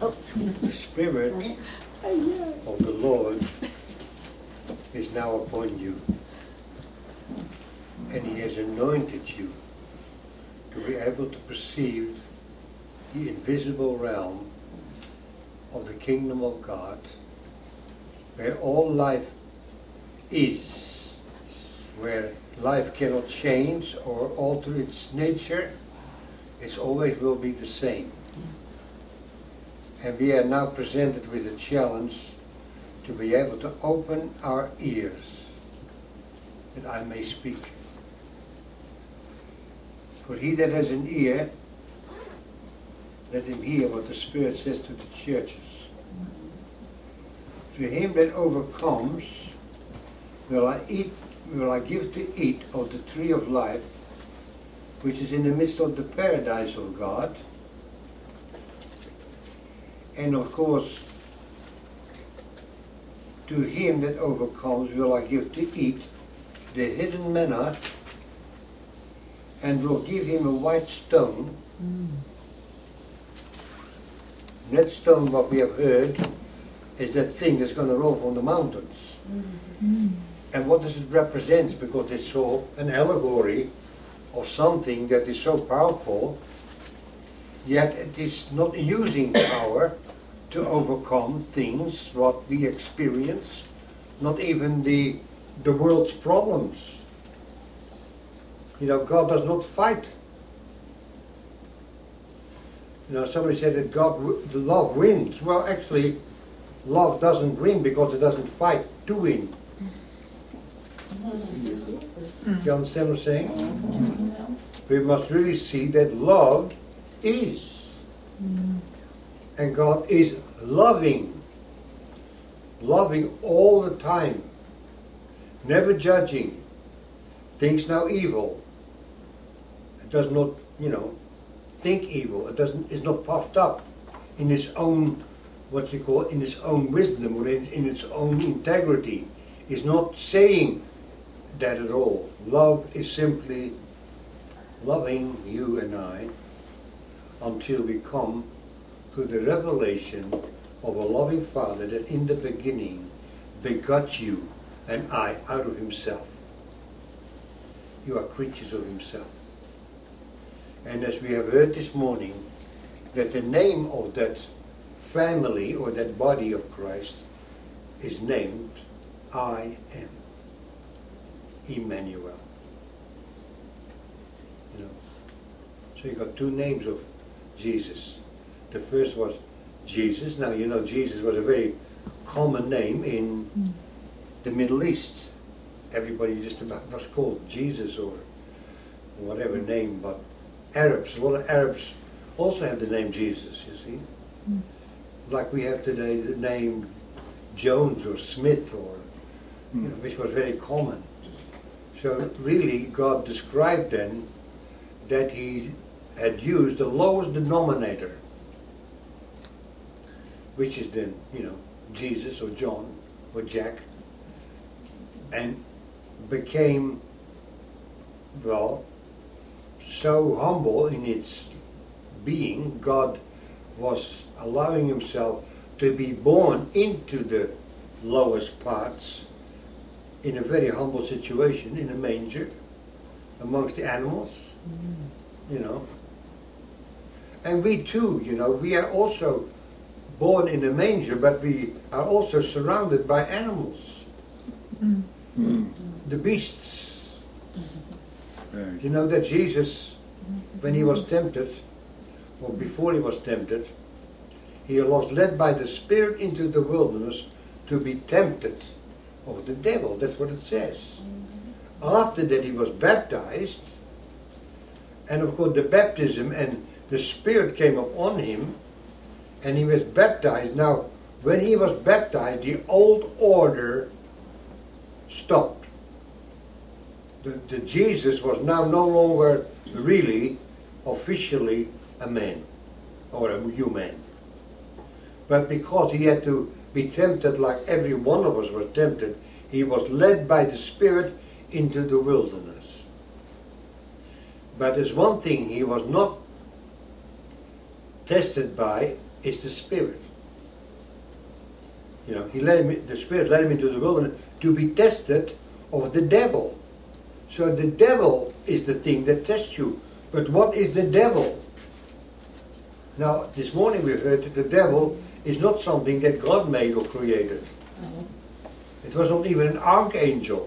Oh, excuse The me. Spirit of the Lord is now upon you. And He has anointed you to be able to perceive the invisible realm of the kingdom of God, where all life is, where life cannot change or alter its nature. It always will be the same. And we are now presented with a challenge to be able to open our ears that I may speak. For he that has an ear, let him hear what the Spirit says to the churches. To him that overcomes will I give to eat of the tree of life, which is in the midst of the paradise of God. And of course, to him that overcomes will I give to eat the hidden manna, and will give him a white stone. That stone, what we have heard, is that thing that's going to roll from the mountains. And what does it represent? Because it's so an allegory of something that is so powerful, yet it is not using power to overcome things what we experience, not even the world's problems. You know, God does not fight. You know, somebody said that the love wins. Well, actually, love doesn't win because it doesn't fight to win. You understand what I'm saying? We must really see that love is. And God is loving. Loving all the time. Never judging. Thinks no evil. It does not, think evil. It's not puffed up in its own, in its own wisdom or in its own integrity. It's not saying that at all. Love is simply loving you and I until we come to the revelation of a loving Father that in the beginning begot you and I out of himself. You are creatures of himself. And as we have heard this morning, that the name of that family or that body of Christ is named I am. Emmanuel. So you got two names of Jesus. The first was Jesus. Now Jesus was a very common name in the Middle East. Everybody just about was called Jesus or whatever name, but Arabs, a lot of Arabs also have the name Jesus, you see. Like we have today the name Jones or Smith or which was very common. So really God described then that he had used the lowest denominator, which is then, Jesus or John or Jack, and became, so humble in its being. God was allowing himself to be born into the lowest parts in a very humble situation, in a manger, amongst the animals, And we too, we are also born in a manger, but we are also surrounded by animals. The beasts. You know that Jesus, when he was tempted, or before he was tempted, he was led by the Spirit into the wilderness to be tempted of the devil. That's what it says. After that he was baptized, and of course the baptism and the Spirit came upon him, and he was baptized. Now, when he was baptized, the old order stopped. The Jesus was now no longer really, officially a man, or a human. But because he had to be tempted like every one of us was tempted, he was led by the Spirit into the wilderness. But there's one thing he was not tested by is the Spirit. You know, the Spirit led him into the wilderness to be tested of the devil. So the devil is the thing that tests you. But what is the devil? Now, this morning we heard that the devil is not something that God made or created. It was not even an archangel.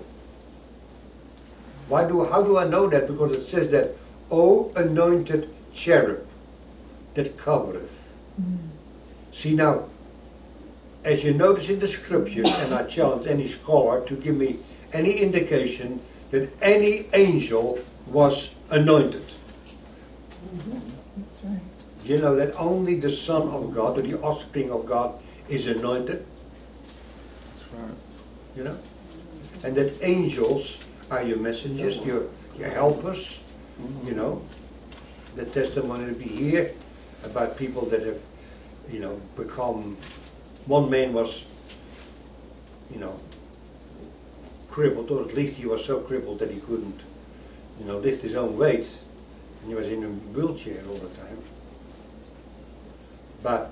How do I know that? Because it says that, O anointed cherub that covereth. See now, as you notice in the scriptures, and I challenge any scholar to give me any indication that any angel was anointed. That's right. You know that only the Son of God, or the offspring of God, is anointed. That's right. You know? And that angels are your messengers, your helpers, you know. The testimony will be here about people that have, you know, become, one man was, you know, crippled, or at least he was so crippled that he couldn't, you know, lift his own weight, and he was in a wheelchair all the time. But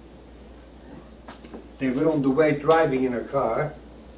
they were on the way driving in a car,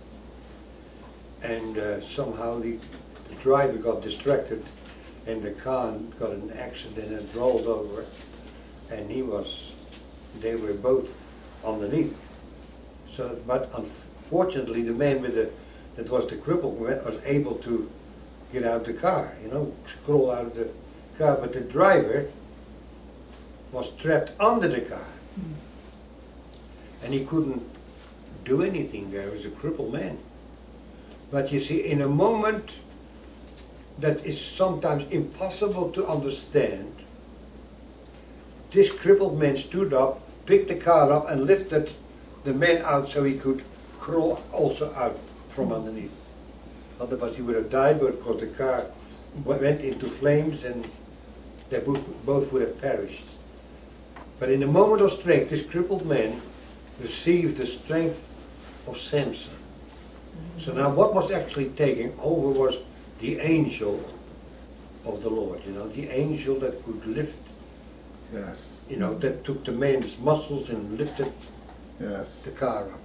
and somehow the driver got distracted, and the car got an accident and rolled over, and they were both underneath. So, but unfortunately, the man that was the crippled was able to get out of the car, you know, crawl out of the car, but the driver was trapped under the car. And he couldn't do anything there. He was a crippled man. But you see, in a moment that is sometimes impossible to understand, this crippled man stood up, picked the car up, and lifted the man out so he could crawl also out from underneath. Otherwise he would have died, because the car went into flames and they both would have perished. But in a moment of strength, this crippled man received the strength of Samson. So now what was actually taking over was the angel of the Lord, you know, the angel that could lift, Yes. you know, that took the man's muscles and lifted Yes. the car up.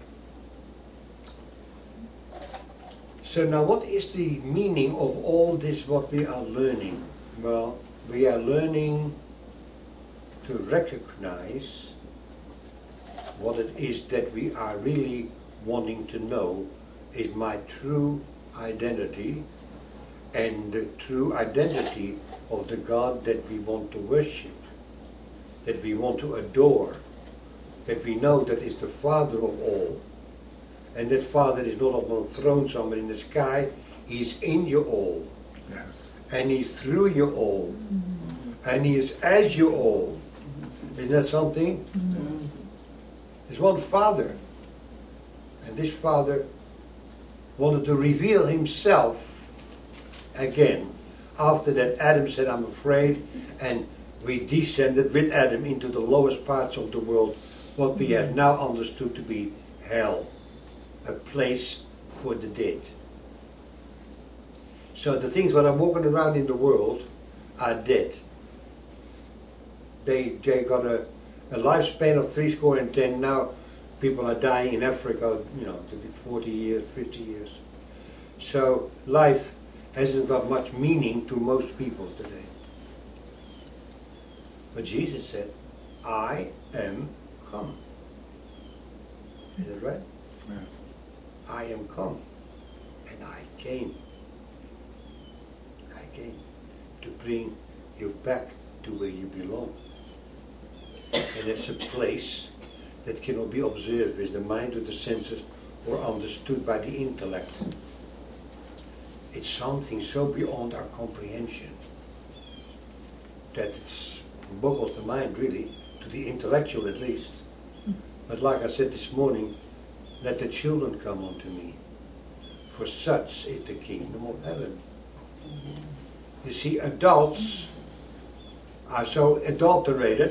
So now what is the meaning of all this, what we are learning? Well, we are learning to recognize what it is that we are really wanting to know is my true identity, and the true identity of the God that we want to worship, that we want to adore, that we know that is the Father of all. And that Father is not on a throne somewhere in the sky, He's in you all. Yes. And He's through you all. And He is as you all. Isn't that something? There's one Father. And this Father wanted to reveal Himself again. After that, Adam said, I'm afraid, and we descended with Adam into the lowest parts of the world, what we have now understood to be hell. A place for the dead. So the things that are walking around in the world are dead. They got a lifespan of 70. Now people are dying in Africa, you know, to be 40 years, 50 years. So life hasn't got much meaning to most people today. But Jesus said, I am come. Is that right? Yeah. I am come, and I came. I came to bring you back to where you belong. And it's a place that cannot be observed with the mind or the senses or understood by the intellect. It's something so beyond our comprehension that it boggles the mind, really, to the intellectual at least. But like I said this morning, let the children come unto me, for such is the kingdom of heaven. You see, adults are so adulterated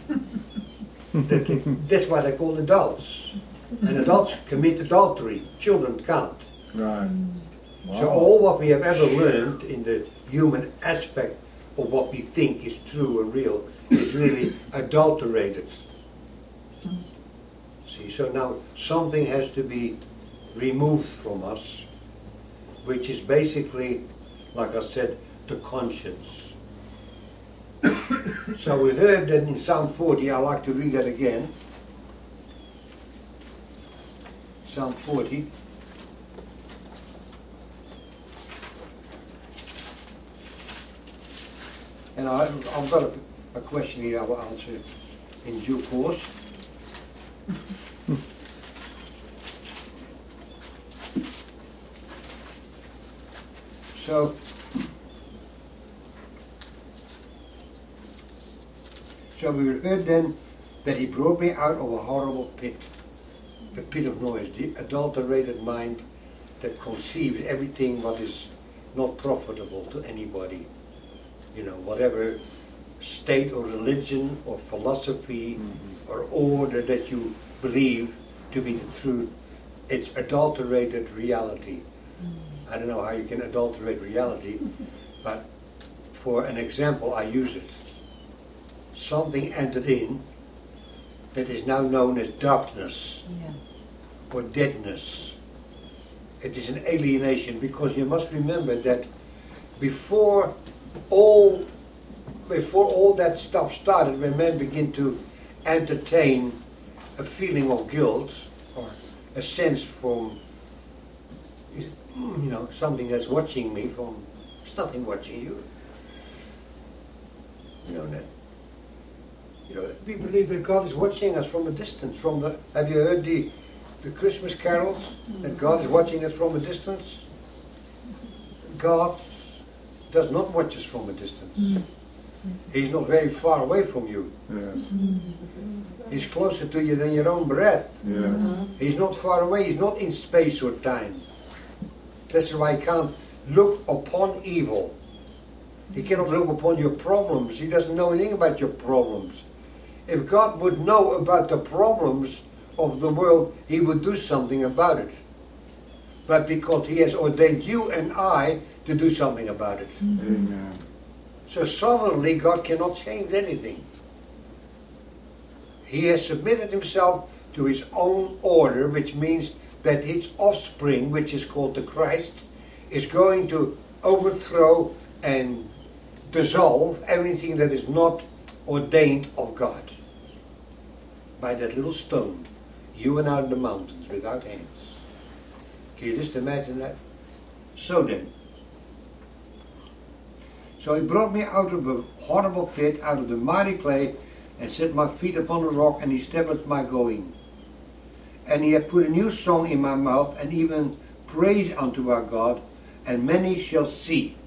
that that's why they're called adults. And adults commit adultery, children can't. Right. So all what we have ever learned in the human aspect of what we think is true and real is really adulterated. See, so now something has to be removed from us, which is basically, like I said, the conscience. So we heard that in Psalm 40, I like to read that again. Psalm 40. And I've got a question here I will answer in due course. So we heard then that he brought me out of a horrible pit, a pit of noise, the adulterated mind that conceives everything what is not profitable to anybody. You know, whatever state or religion or philosophy or order that you believe to be the truth, it's adulterated reality. I don't know how you can adulterate reality, but for an example I use it. Something entered in that is now known as darkness or deadness. It is an alienation, because you must remember that before all that stuff started, when men begin to entertain a feeling of guilt or a sense from, you know, something that's watching me from, it's nothing watching you. You know that. You know, we believe that God is watching us from a distance. Have you heard the Christmas carols? That God is watching us from a distance? God does not watch us from a distance. He's not very far away from you. Yes. He's closer to you than your own breath. Yes. He's not far away. He's not in space or time. That's why he can't look upon evil. He cannot look upon your problems. He doesn't know anything about your problems. If God would know about the problems of the world, he would do something about it. But because he has ordained you and I to do something about it. Amen. So sovereignly, God cannot change anything. He has submitted himself to his own order, which means that his offspring, which is called the Christ, is going to overthrow and dissolve everything that is not ordained of God. By that little stone, you and I in the mountains without hands. Can you just imagine that? So then, so he brought me out of a horrible pit, out of the mighty clay, and set my feet upon the rock, and established my going. And he hath put a new song in my mouth, and even praise unto our God, and many shall see,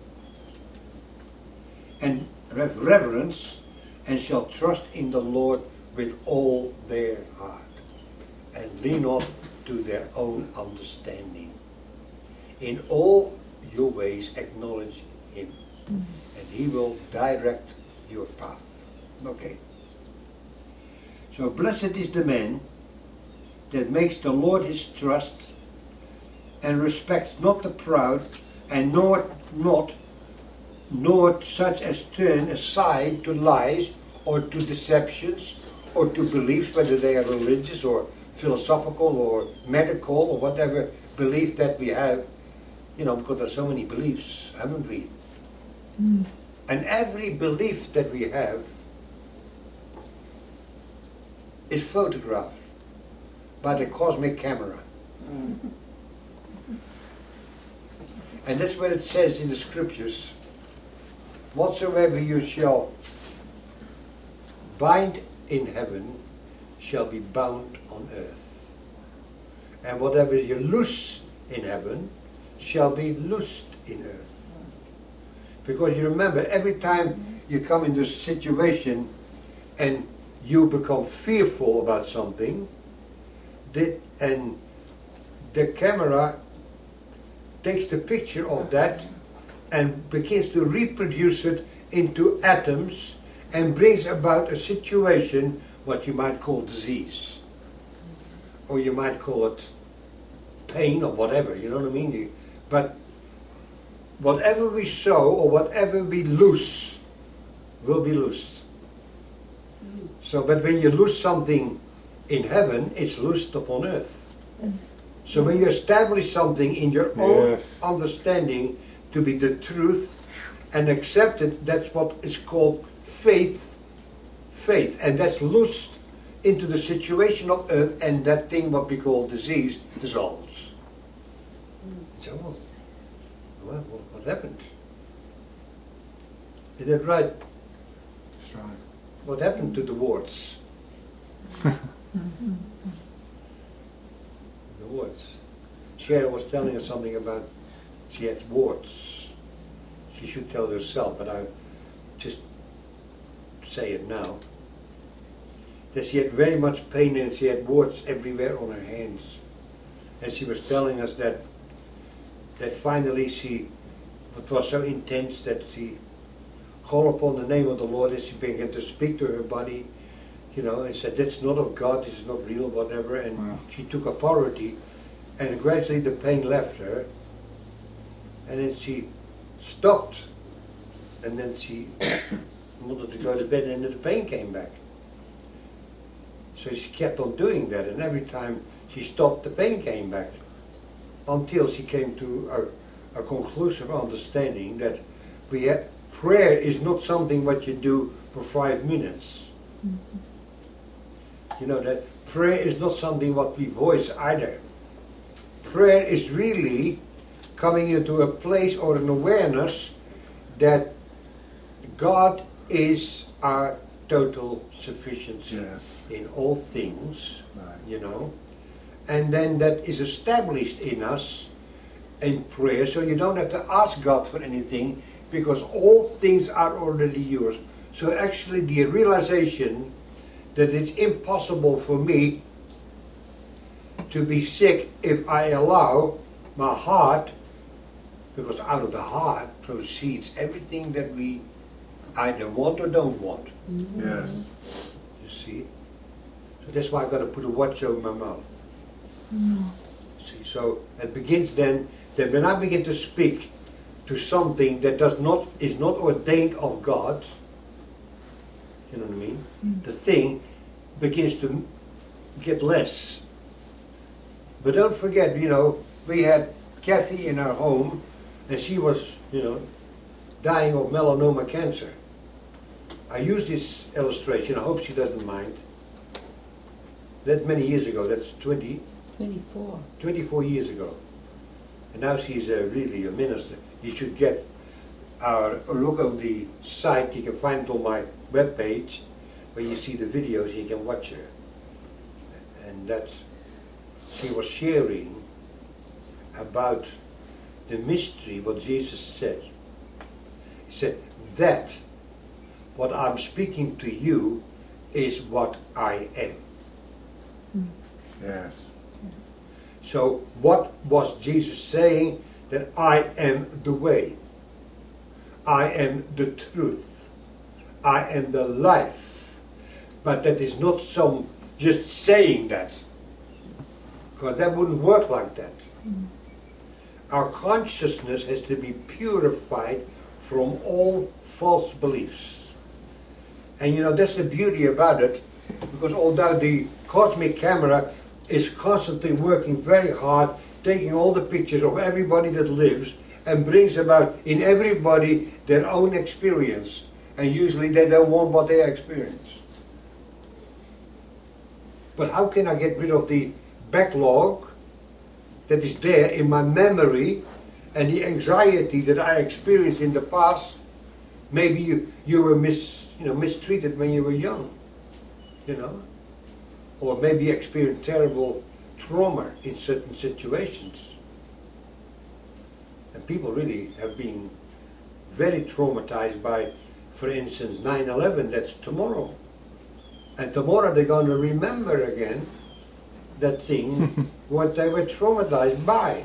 and have reverence, and shall trust in the Lord with all their heart, and lean not to their own understanding. In all your ways acknowledge him, and he will direct your path. Okay. So blessed is the man that makes the Lord his trust, and respects not the proud, and nor such as turn aside to lies or to deceptions or to beliefs, whether they are religious or philosophical or medical or whatever belief that we have. You know, because there are so many beliefs, haven't we? And every belief that we have is photographed by the cosmic camera. And that's what it says in the scriptures. Whatsoever you shall bind in heaven shall be bound on earth. And whatever you loose in heaven shall be loosed in earth. Because you remember, every time you come into a situation and you become fearful about something, and the camera takes the picture of that and begins to reproduce it into atoms and brings about a situation what you might call disease, or you might call it pain or whatever, you know what I mean? But whatever we sow or whatever we loose will be loosed. So, but when you lose something in heaven, it's loosed upon earth. So when you establish something in your own understanding to be the truth and accept it, that's what is called faith. Faith. And that's loosed into the situation of earth, and that thing what we call disease dissolves. So, well, what happened? Is that right? That's right. What happened to the warts? The warts. Sharon was telling us something about she had warts. She should tell it herself, but I just say it now. That she had very much pain and she had warts everywhere on her hands. And she was telling us that finally it was so intense that she called upon the name of the Lord and she began to speak to her body, and said, that's not of God, this is not real, whatever. And she took authority, and gradually the pain left her. And then she stopped, and then she wanted to go to bed, and then the pain came back. So she kept on doing that, and every time she stopped, the pain came back, until she came to a conclusive understanding that prayer is not something what you do for 5 minutes. That prayer is not something what we voice either. Prayer is really coming into a place or an awareness that God is our total sufficiency in all things, and then that is established in us in prayer, so you don't have to ask God for anything because all things are already yours. So actually the realization that it's impossible for me to be sick if I allow my heart, because out of the heart proceeds everything that we either want or don't want. Yes. You see? So that's why I've got to put a watch over my mouth. See, so it begins then that when I begin to speak to something that is not ordained of God, you know what I mean? The thing begins to get less. But don't forget, we had Kathy in our home, and she was, dying of melanoma cancer. I use this illustration, I hope she doesn't mind. That's many years ago, that's 24 years ago. And now she's really a minister. You should get look on the site, you can find it on my webpage, where you see the videos, you can watch her. And she was sharing about the mystery, what Jesus said. He said, that what I'm speaking to you is what I am. Yes. So what was Jesus saying? That I am the way. I am the truth. I am the life. But that is not just saying that. Because that wouldn't work like that. Our consciousness has to be purified from all false beliefs. And that's the beauty about it, because although the cosmic camera is constantly working very hard, taking all the pictures of everybody that lives and brings about in everybody their own experience, and usually they don't want what they experience. But how can I get rid of the backlog that is there in my memory and the anxiety that I experienced in the past? Maybe you were mistreated when you were young, or maybe you experienced terrible trauma in certain situations. And people really have been very traumatized by, for instance, 9/11, that's tomorrow. And tomorrow they're going to remember again that thing, what they were traumatized by.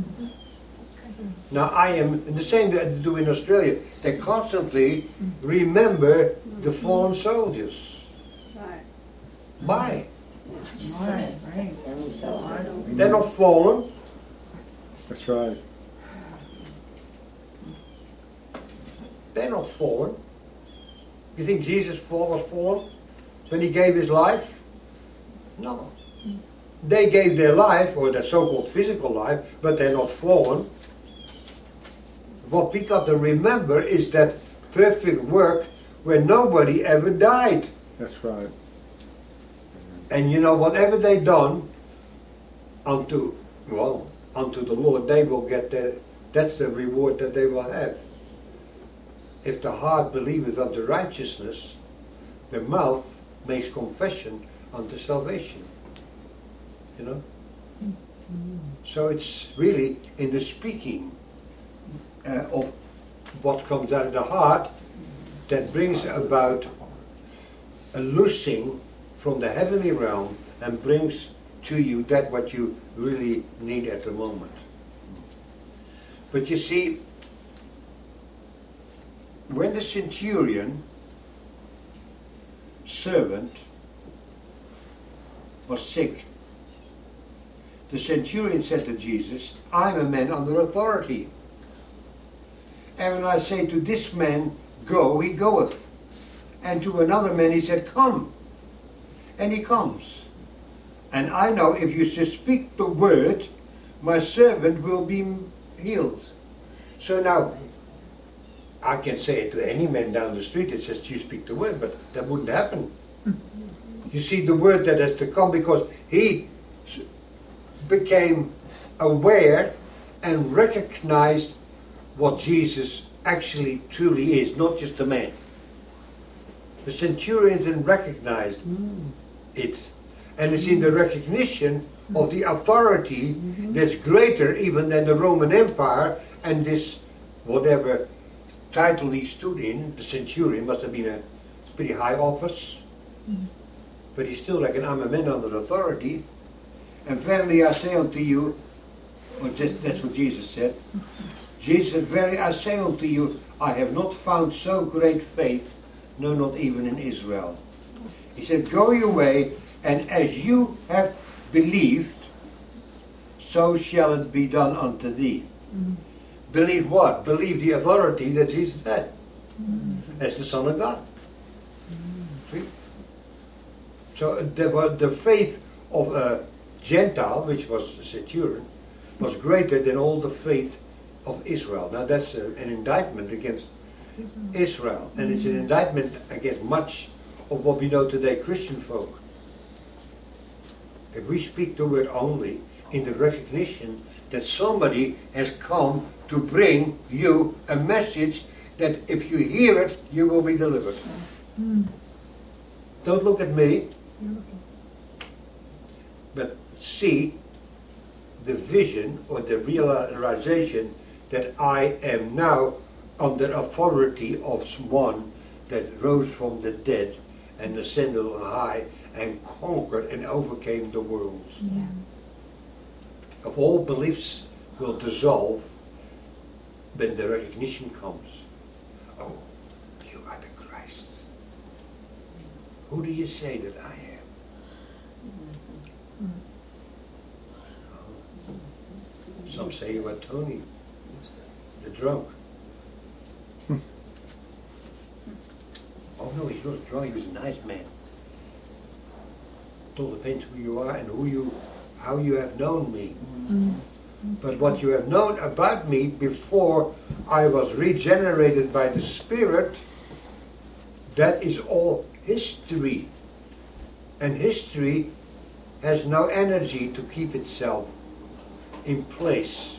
Now I am, and the same they do in Australia, they constantly remember the fallen soldiers. Why? They're not fallen. That's right. They're not fallen. You think Jesus was fallen when he gave his life? No. They gave their life, or their so-called physical life, but they're not fallen. What we got to remember is that perfect work where nobody ever died. That's right. And you know, whatever they done unto the Lord, they will get that's the reward that they will have. If the heart believeth unto righteousness, the mouth makes confession unto salvation. You know? So it's really in the speaking of what comes out of the heart that brings about a loosing from the heavenly realm and brings to you that what you really need at the moment. But you see, when the centurion servant was sick, the centurion said to Jesus, I'm a man under authority. And when I say to this man, go, he goeth. And to another man he said, come. And he comes. And I know if you just speak the word, my servant will be healed. So now, I can say it to any man down the street that says, you speak the word, but that wouldn't happen. You see, the word that has to come, because he became aware and recognized what Jesus actually truly is, not just a man. The centurion then recognized it. And it's in the recognition of the authority that's greater even than the Roman Empire, and this, whatever title he stood in, the centurion must have been a pretty high office. But he still reckoned, I'm a man under authority. And verily I say unto you, that's what Jesus said. Jesus said, verily I say unto you, I have not found so great faith, no, not even in Israel. He said, go your way, and as you have believed, so shall it be done unto thee. Believe what? Believe the authority that Jesus had as the Son of God. See? So the faith of a Gentile, which was a centurion, was greater than all the faith of Israel. Now that's an indictment against Israel, and it's an indictment against much of what we know today, Christian folk. If we speak the word only in the recognition that somebody has come to bring you a message that if you hear it, you will be delivered. Don't look at me, but see the vision or the realization that I am now under authority of one that rose from the dead and ascended on high and conquered and overcame the world. Yeah. If all beliefs will dissolve, when the recognition comes, oh, you are the Christ. Who do you say that I am? Oh. Some say you are Tony, the drunk. Oh no, he's not drunk, he was a nice man. It all depends who you are and how you have known me. But what you have known about me before I was regenerated by the Spirit, that is all history. And history has no energy to keep itself in place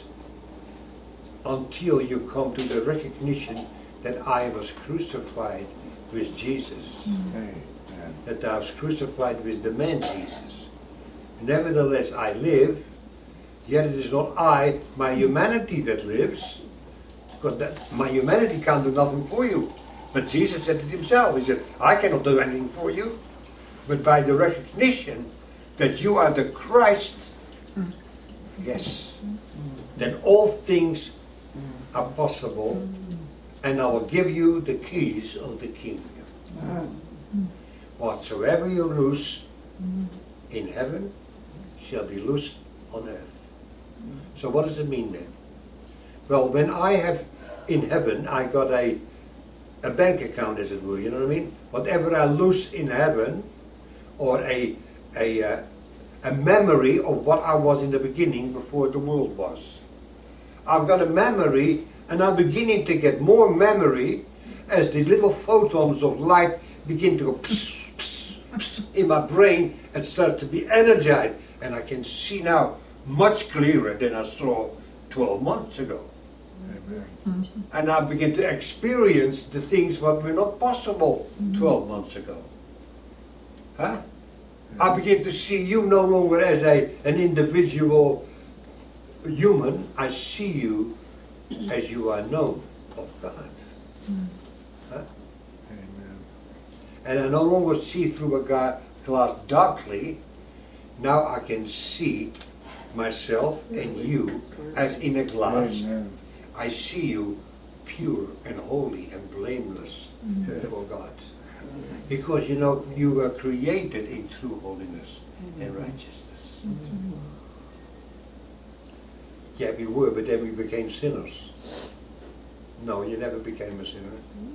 until you come to the recognition that I was crucified with Jesus. That I was crucified with the man Jesus. Nevertheless I live, yet it is not I, my humanity that lives, because my humanity can't do nothing for you. But Jesus said it himself. He said, I cannot do anything for you. But by the recognition that you are the Christ, yes, then all things are possible, and I will give you the keys of the kingdom. Whatsoever you loose in heaven shall be loosed on earth. So what does it mean then? Well, when I have in heaven, I got a bank account, as it were, you know what I mean? Whatever I loose in heaven, or a a memory of what I was in the beginning before the world was. I've got a memory, and I'm beginning to get more memory as the little photons of light begin to go pss, pss, pss in my brain and start to be energized. And I can see now much clearer than I saw 12 months ago. Amen. And I begin to experience the things that were not possible 12 months ago. Huh? I begin to see you no longer as an individual human. I see you as you are known of God. Huh? Amen. And I no longer see through a glass darkly. Now I can see myself and you as in a glass. Amen. I see you pure and holy and blameless Yes. before God. Because you know, you were created in true holiness and righteousness. Yeah, we were, but then we became sinners. No, you never became a sinner.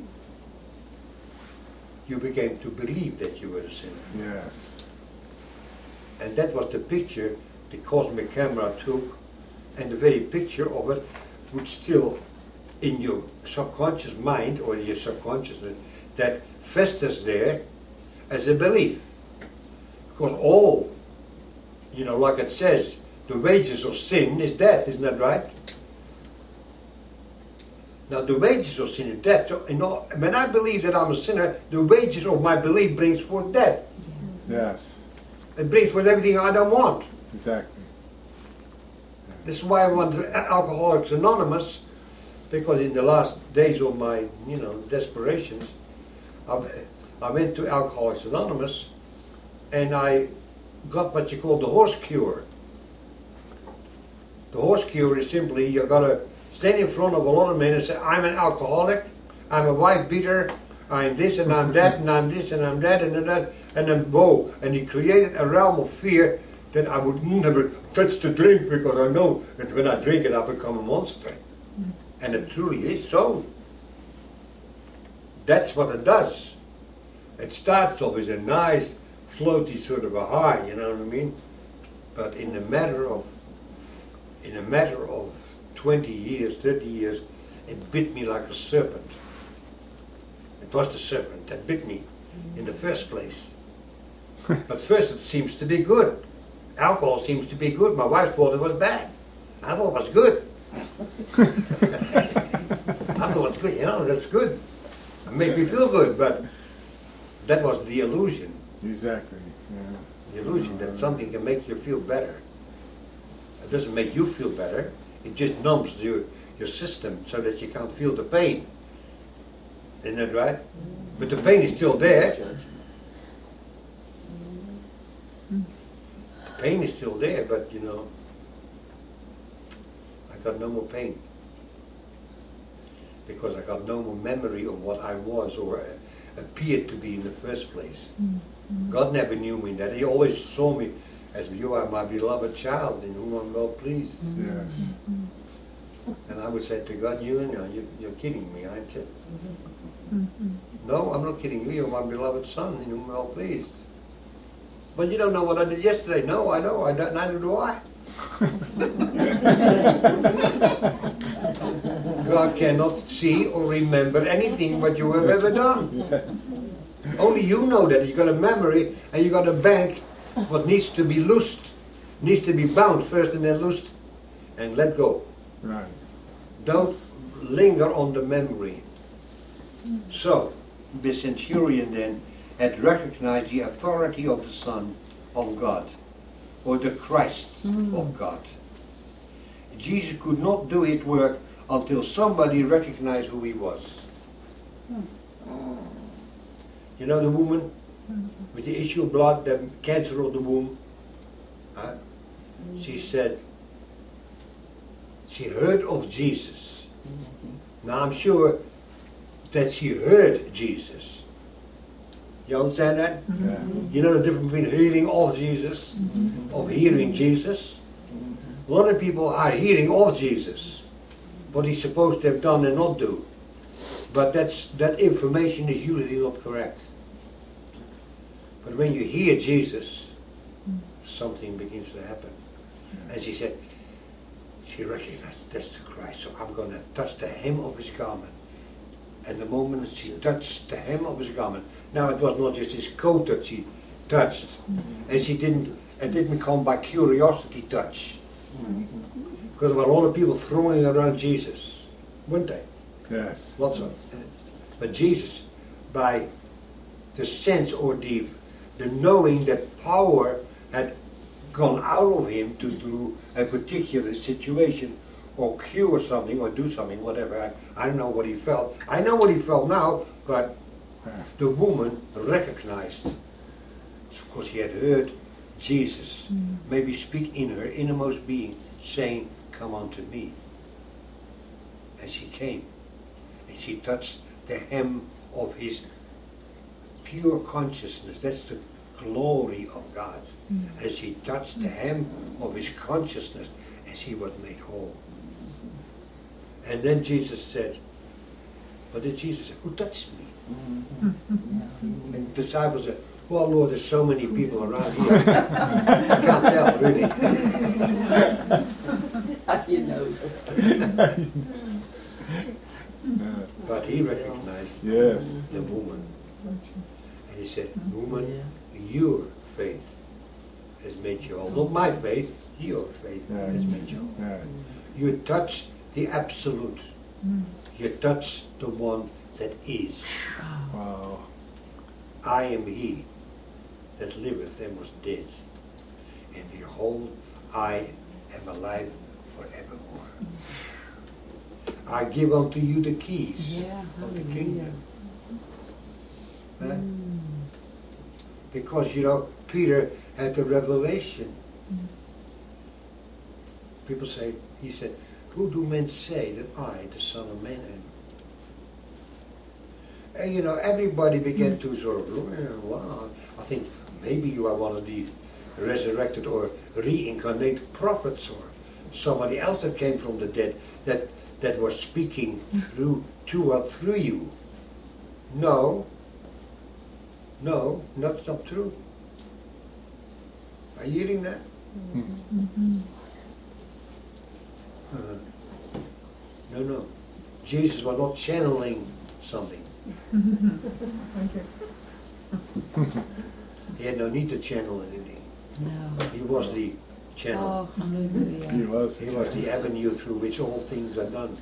You became to believe that you were a sinner. Yes. And that was the picture the cosmic camera took, and the very picture of it would still in your subconscious mind or your subconsciousness that festers there as a belief. Because all, you know, like it says, the wages of sin is death, isn't that right? Now the wages of sin is death. So, you know, when I believe that I'm a sinner, the wages of my belief brings forth death. Yes. It brings forth everything I don't want. Exactly. This is why I want Alcoholics Anonymous, because in the last days of my, you know, desperations, I went to Alcoholics Anonymous and I got what you call the horse cure. The horse cure is simply you got to stand in front of a lot of men and say, I'm an alcoholic, I'm a wife beater, I'm this and I'm that and I'm this and I'm that and that, and then go. And he created a realm of fear that I would never touch the drink because I know that when I drink it I become a monster. And it truly is so. That's what it does. It starts off as a nice, floaty sort of a high, you know what I mean? But in a matter of 20 years, 30 years, it bit me like a serpent. It was the serpent that bit me in the first place. But first it seems to be good. Alcohol seems to be good. My wife thought it was bad. I thought it was good. I thought it's good, you know, that's good. It made me feel good, but that was the illusion. Exactly. Yeah. The illusion that something can make you feel better. It doesn't make you feel better. It just numbs your system so that you can't feel the pain. Isn't that right? But the pain is still there. The pain is still there, but you know, I got no more pain. Because I got no more memory of what I was or appeared to be in the first place. God never knew me that. He always saw me as you are my beloved child in whom I'm well pleased. Yes. And I would say to God, you're kidding me, aren't you? No, I'm not kidding you. You're my beloved son in whom I'm well pleased. But you don't know what I did yesterday. No, I know. Neither do I. God cannot see or remember anything what you have ever done. Only you know that. You got a memory and you got a bank what needs to be loosed, needs to be bound first and then loosed and let go. Right. Don't linger on the memory. So, the centurion then had recognized the authority of the Son of God, or the Christ of God. Jesus could not do his work until somebody recognized who he was. You know the woman with the issue of blood, the cancer of the womb? She said, she heard of Jesus. Now I'm sure that she heard Jesus. You understand that? Yeah. You know the difference between hearing of Jesus, of hearing Jesus? A lot of people are hearing of Jesus, what he's supposed to have done and not do. But that information is usually not correct. But when you hear Jesus, something begins to happen. And she said, she recognized that's the Christ, so I'm going to touch the hem of his garment. And the moment she touched the hem of his garment, now it was not just his coat that she touched, and it didn't come by curiosity touch. Because there were a lot of people throwing around Jesus, weren't they? Yes. Lots of them. But Jesus, by the sense or the knowing that power had gone out of him to do a particular situation or cure something or do something, whatever. I don't know what he felt. I know what he felt now, but the woman recognized. Of course, she had heard Jesus maybe speak in her innermost being, saying, "Come unto me." And she came, and she touched the hem of his pure consciousness. That's the glory of God. And she touched the hem of his consciousness, and she was made whole. And then Jesus said, what did Jesus say? Who touched me? And the disciples said, well, Lord, there's so many people around here. I can't tell, really. You know. But he recognized Yes. the woman. And he said, woman, your faith has made you whole. Not my faith, your faith has made you whole. Right. You touch the absolute. You touch the one that is. Wow. I am he that liveth and was dead. And behold, I am alive forevermore. I give unto you the keys of the kingdom. Huh? Because, Peter had the revelation. People say, he said, who do men say that I, the Son of Man, am? And everybody began to sort of, wow, I think maybe you are one of the resurrected or reincarnated prophets or somebody else that came from the dead that was speaking through you. No, that's not true. Are you hearing that? No. Jesus was not channeling something. He had no need to channel anything. No. He was the channel. Oh, hallelujah. He was. He was the avenue through which all things are done.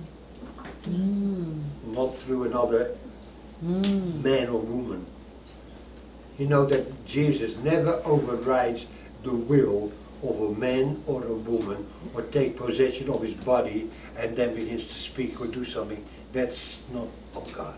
Not through another man or woman. You know that Jesus never overrides the will of a man or a woman or take possession of his body and then begins to speak or do something. That's not of God.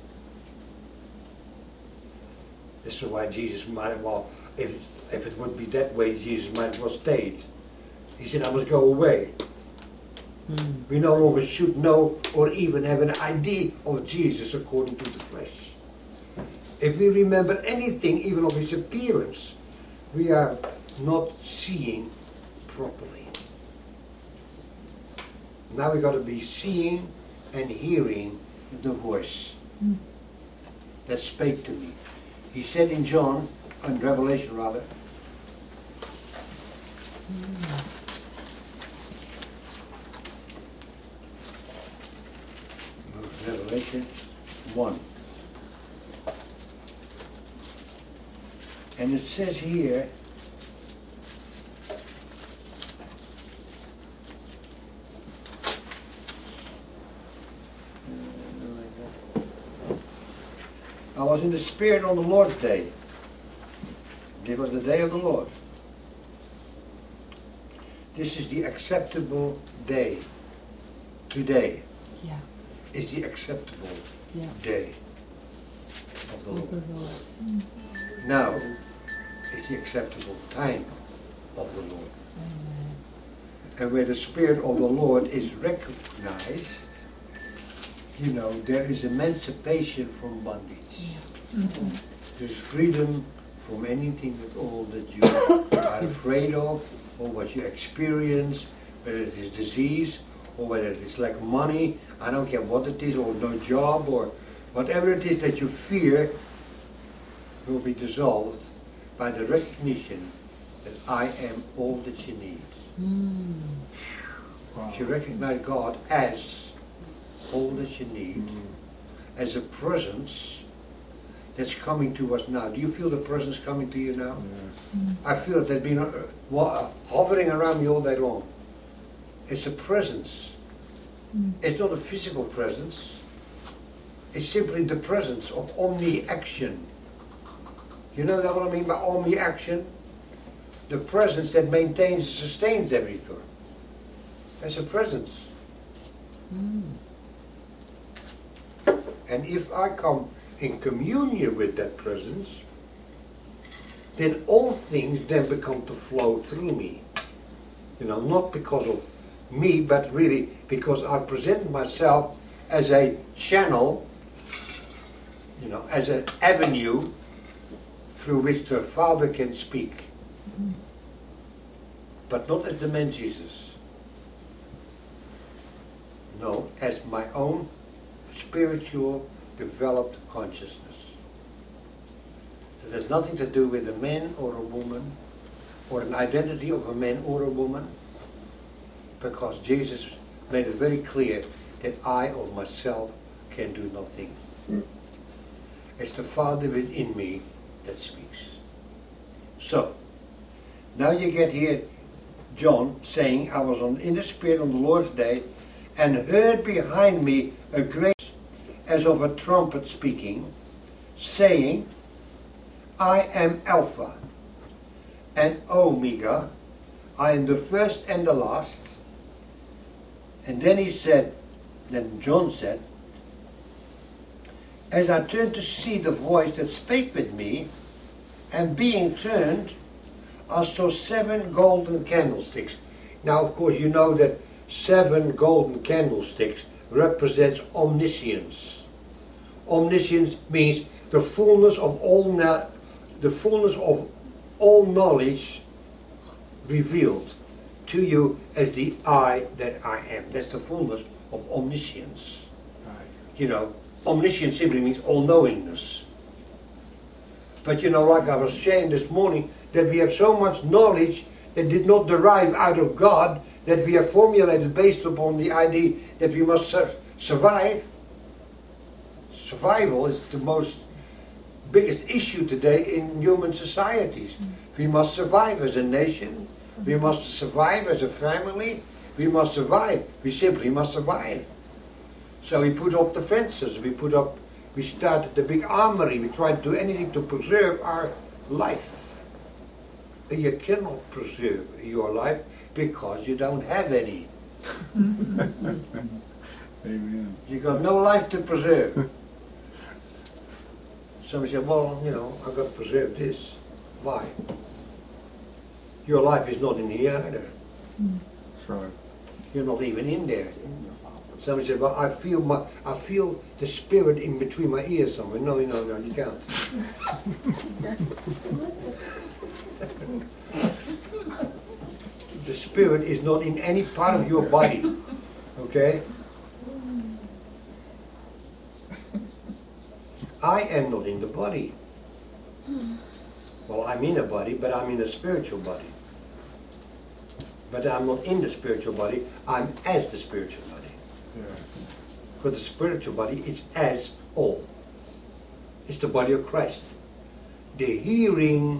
This is why Jesus might well, if it would be that way, Jesus might well stayed. He said, I must go away. We no longer should know or even have an idea of Jesus according to the flesh. If we remember anything, even of his appearance, we are not seeing properly. Now we got to be seeing and hearing the voice that spake to me. He said in Revelation rather, Revelation 1. And it says here, I was in the Spirit on the Lord's day. It was the day of the Lord. This is the acceptable day. Today is the acceptable day of the Lord. Now is the acceptable time of the Lord. Amen. And where the Spirit of the Lord is recognized, there is emancipation from bondage. There's freedom from anything at all that you are afraid of, or what you experience, whether it is disease, or whether it is like money, I don't care what it is, or no job, or whatever it is that you fear will be dissolved by the recognition that I am all that she needs. Wow. She recognized God as all that she needs, as a presence that's coming to us now. Do you feel the presence coming to you now? Yes. I feel it. They've been hovering around me all day long. It's a presence. It's not a physical presence. It's simply the presence of omni-action. You know what I mean by omni-action? The presence that maintains and sustains everything. That's a presence. And if I come in communion with that presence, then all things then become to flow through me. You know, not because of me, but really because I present myself as a channel, you know, as an avenue through which the Father can speak. But not as the man Jesus. No, as my own spiritual developed consciousness. It has nothing to do with a man or a woman, or an identity of a man or a woman, because Jesus made it very clear that I or myself can do nothing. It's the Father within me that speaks. So, now you get here John saying, I was in the Spirit on the Lord's day, and heard behind me a great as of a trumpet speaking, saying, I am Alpha and Omega, I am the first and the last. And then he said, then John said, as I turned to see the voice that spake with me, and being turned, I saw 7 golden candlesticks. Now, of course, you know that 7 golden candlesticks represents omniscience. Omniscience means the fullness of all knowledge revealed to you as the I that I am. That's the fullness of omniscience. Right. You know, omniscience simply means all-knowingness. But you know, like I was saying this morning, that we have so much knowledge that did not derive out of God, that we have formulated based upon the idea that we must survive. Survival is the biggest issue today in human societies. We must survive as a nation. We must survive as a family. We must survive. We simply must survive. So we put up the fences. We started the big armory. We tried to do anything to preserve our life. And you cannot preserve your life because you don't have any. Amen. You got no life to preserve. Somebody said, well, you know, I've got to preserve this. Why? Your life is not in here either. That's right. You're not even in there. Somebody said, well, I feel the Spirit in between my ears somewhere. No, you can't. The Spirit is not in any part of your body. Okay? I am not in the body. Well, I'm in a body, but I'm in a spiritual body. But I'm not in the spiritual body, I'm as the spiritual body. Yes. Because the spiritual body is as all. It's the body of Christ. The hearing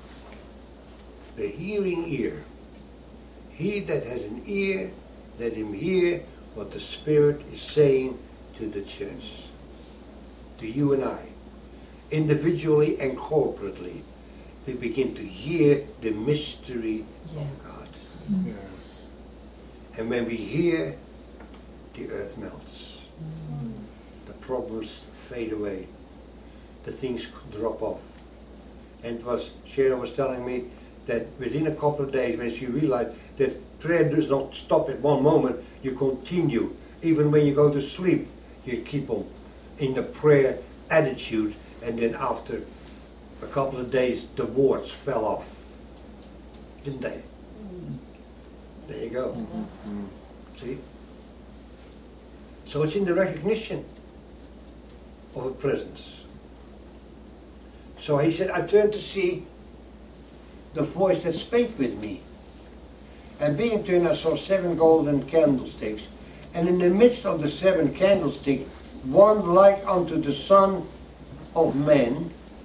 ear. He that has an ear, let him hear what the Spirit is saying to the church. To you and I, individually and corporately, we begin to hear the mystery of God. Yes. And when we hear, the earth melts. The problems fade away. The things drop off. And Sharon was telling me that within a couple of days, when she realized that prayer does not stop at one moment, you continue. Even when you go to sleep, you keep on in the prayer attitude, and then after a couple of days the warts fell off, didn't they? There you go. See? So it's in the recognition of a presence. So he said, I turned to see the voice that spake with me. And being turned, I saw 7 golden candlesticks, and in the midst of the 7 candlesticks, one like unto the Son of Man,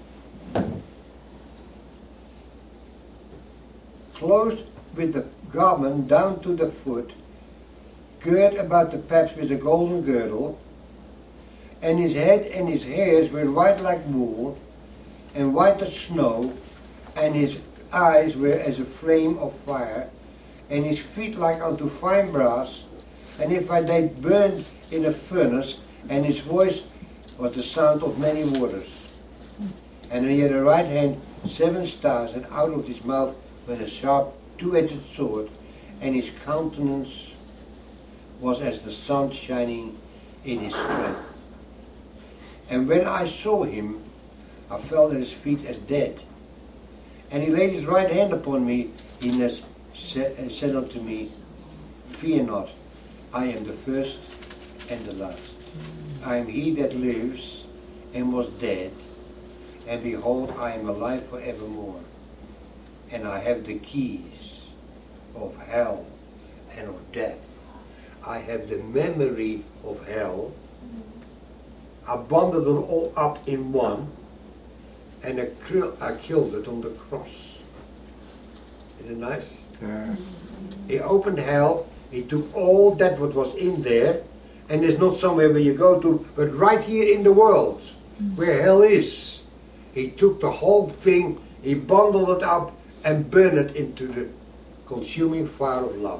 clothed with the garment down to the foot, girt about the paps with a golden girdle, and his head and his hairs were white like wool, and white as snow, and his eyes were as a flame of fire, and his feet like unto fine brass, and if I did burn in a furnace, and his voice was the sound of many waters. And he had a right hand 7 stars, and out of his mouth went a sharp 2-edged sword, and his countenance was as the sun shining in his strength. And when I saw him, I fell at his feet as dead. And he laid his right hand upon me, and said unto me, Fear not, I am the first and the last. I am he that lives and was dead, and behold, I am alive forevermore. And I have the keys of hell and of death. I have the memory of hell. I bundled it all up in one, and I killed it on the cross. Isn't it nice? Yes. He opened hell, he took all that what was in there, and there's not somewhere where you go to, but right here in the world, where hell is. He took the whole thing, he bundled it up and burned it into the consuming fire of love.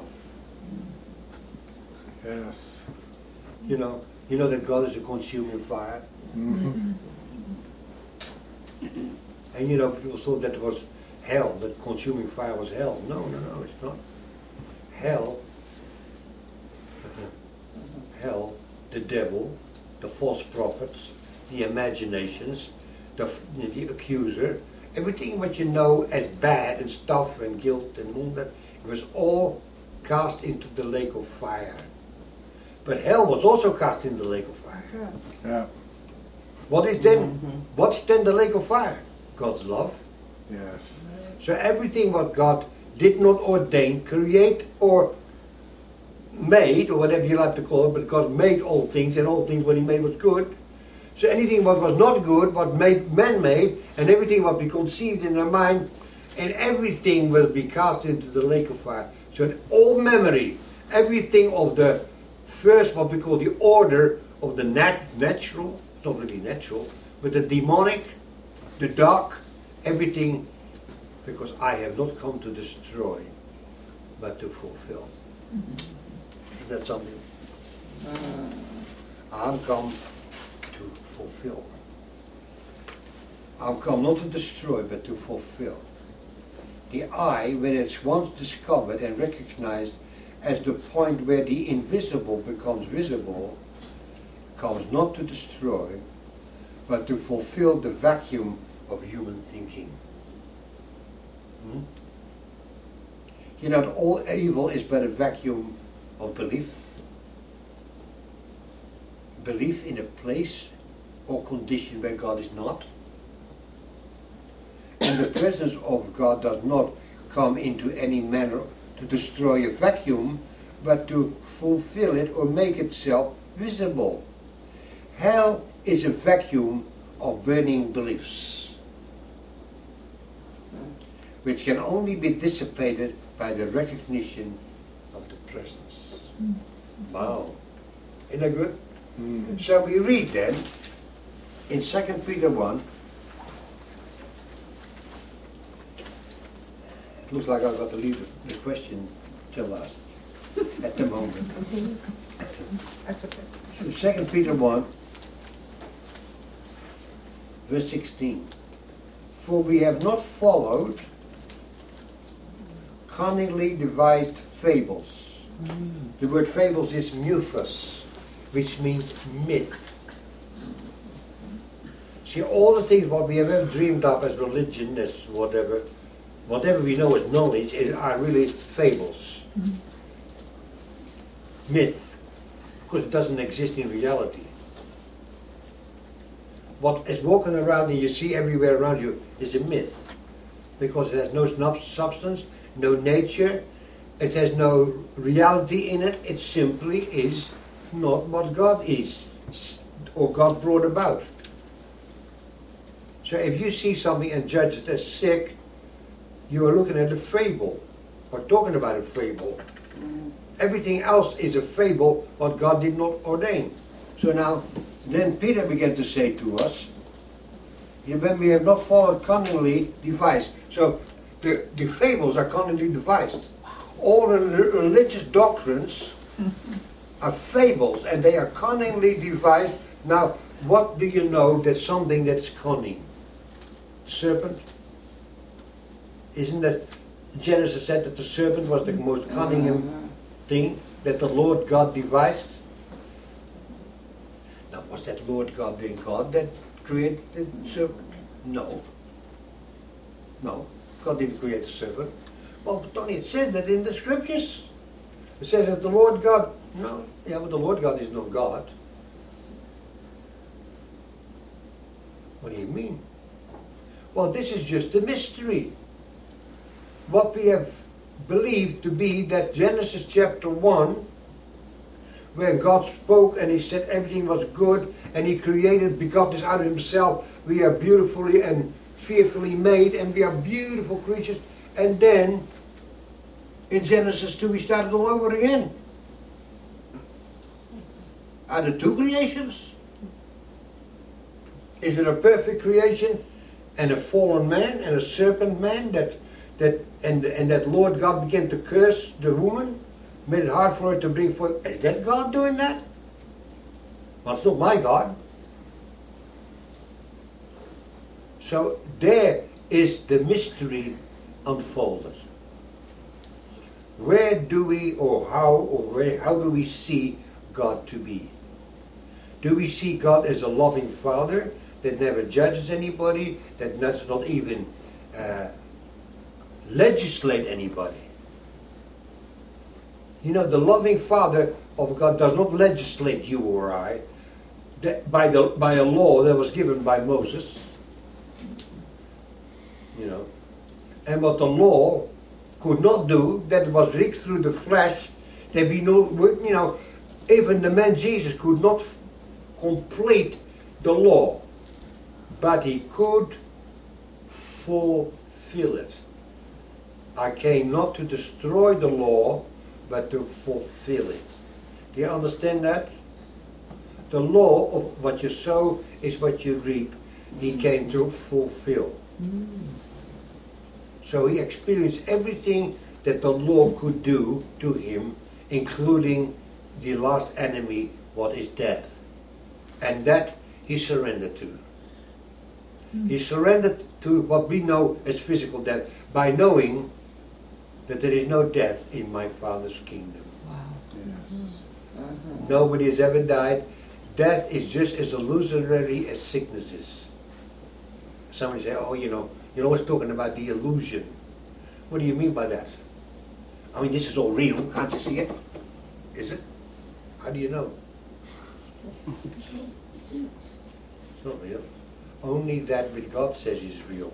Yes. You know that God is a consuming fire. Mm-hmm. And people thought that was hell, that consuming fire was hell. No, it's not. Hell, the devil, the false prophets, the imaginations, the accuser, everything what you know as bad and stuff and guilt and all that, it was all cast into the lake of fire. But hell was also cast in the lake of fire. Yeah. What's then the lake of fire? God's love. Yes. So everything what God did not ordain, create or made, or whatever you like to call it, but God made all things, and all things what he made was good. So anything what was not good, what man made, and everything what we conceived in our mind, and everything will be cast into the lake of fire. So that all memory, everything of the first, what we call the order of the natural, it's not really natural, but the demonic, the dark, everything, because I have not come to destroy, but to fulfill. Isn't that something? I'm come to fulfill. I'm come not to destroy, but to fulfill. The I, when it's once discovered and recognized as the point where the invisible becomes visible, comes not to destroy, but to fulfill the vacuum of human thinking. That all evil is but a vacuum of belief. Belief in a place or condition where God is not. And the presence of God does not come into any manner to destroy a vacuum, but to fulfill it or make itself visible. Hell is a vacuum of burning beliefs, which can only be dissipated by the recognition of the presence. Wow. Isn't that good? So we read then in 2 Peter 1. It looks like I've got to leave the question till last at the moment. That's okay. So 2 Peter 1, verse 16. For we have not followed cunningly devised fables. The word fables is mythos, which means myth. See, all the things what we have ever dreamed up as religion, as whatever we know as knowledge, are really fables. Myth, because it doesn't exist in reality. What is walking around and you see everywhere around you is a myth. because it has no substance, no nature, it has no reality in it. It simply is not what God is, or God brought about. So if you see something and judge it as sick, you are looking at a fable, or talking about a fable. Everything else is a fable, what God did not ordain. So now, then Peter began to say to us, when we have not followed cunningly devised. So the fables are cunningly devised. All the religious doctrines are fables, and they are cunningly devised. Now, what do you know that's something that's cunning? Serpent? Isn't that Genesis said that the serpent was the most cunning thing that the Lord God devised? Now, was that Lord God being God that created the serpent? No. No, God didn't create the serpent. Well, Tony, it says that in the scriptures. It says that the Lord God, no, yeah, but the Lord God is not God. What do you mean? Well, this is just a mystery. What we have believed to be that Genesis chapter 1, where God spoke and He said everything was good and He created, begot us out of Himself. We are beautifully and fearfully made and we are beautiful creatures. And then in Genesis 2 we started all over again. Are there two creations? Is it a perfect creation and a fallen man and a serpent man and that Lord God began to curse the woman, made it hard for her to bring forth? Is that God doing that? Well, it's not my God. So there is the mystery unfolded. Where do we, or how do we see God to be? Do we see God as a loving Father that never judges anybody, that does not even legislate anybody? You know, the loving Father of God does not legislate you or I by a law that was given by Moses. You know, and what the law could not do, that was rigged through the flesh, there be no, you know, even the man Jesus could not complete the law, but He could fulfill it. I came not to destroy the law, but to fulfill it. Do you understand that? The law of what you sow is what you reap. He came to fulfill. So He experienced everything that the law could do to Him, including the last enemy, what is death. And that He surrendered to. He surrendered to what we know as physical death by knowing that there is no death in my Father's kingdom. Wow. Yes. Nobody has ever died. Death is just as illusory as sickness is. Somebody say, oh, you know, you're always talking about the illusion. What do you mean by that? I mean, this is all real. Can't you see it? Is it? How do you know? It's not real. Only that which God says is real.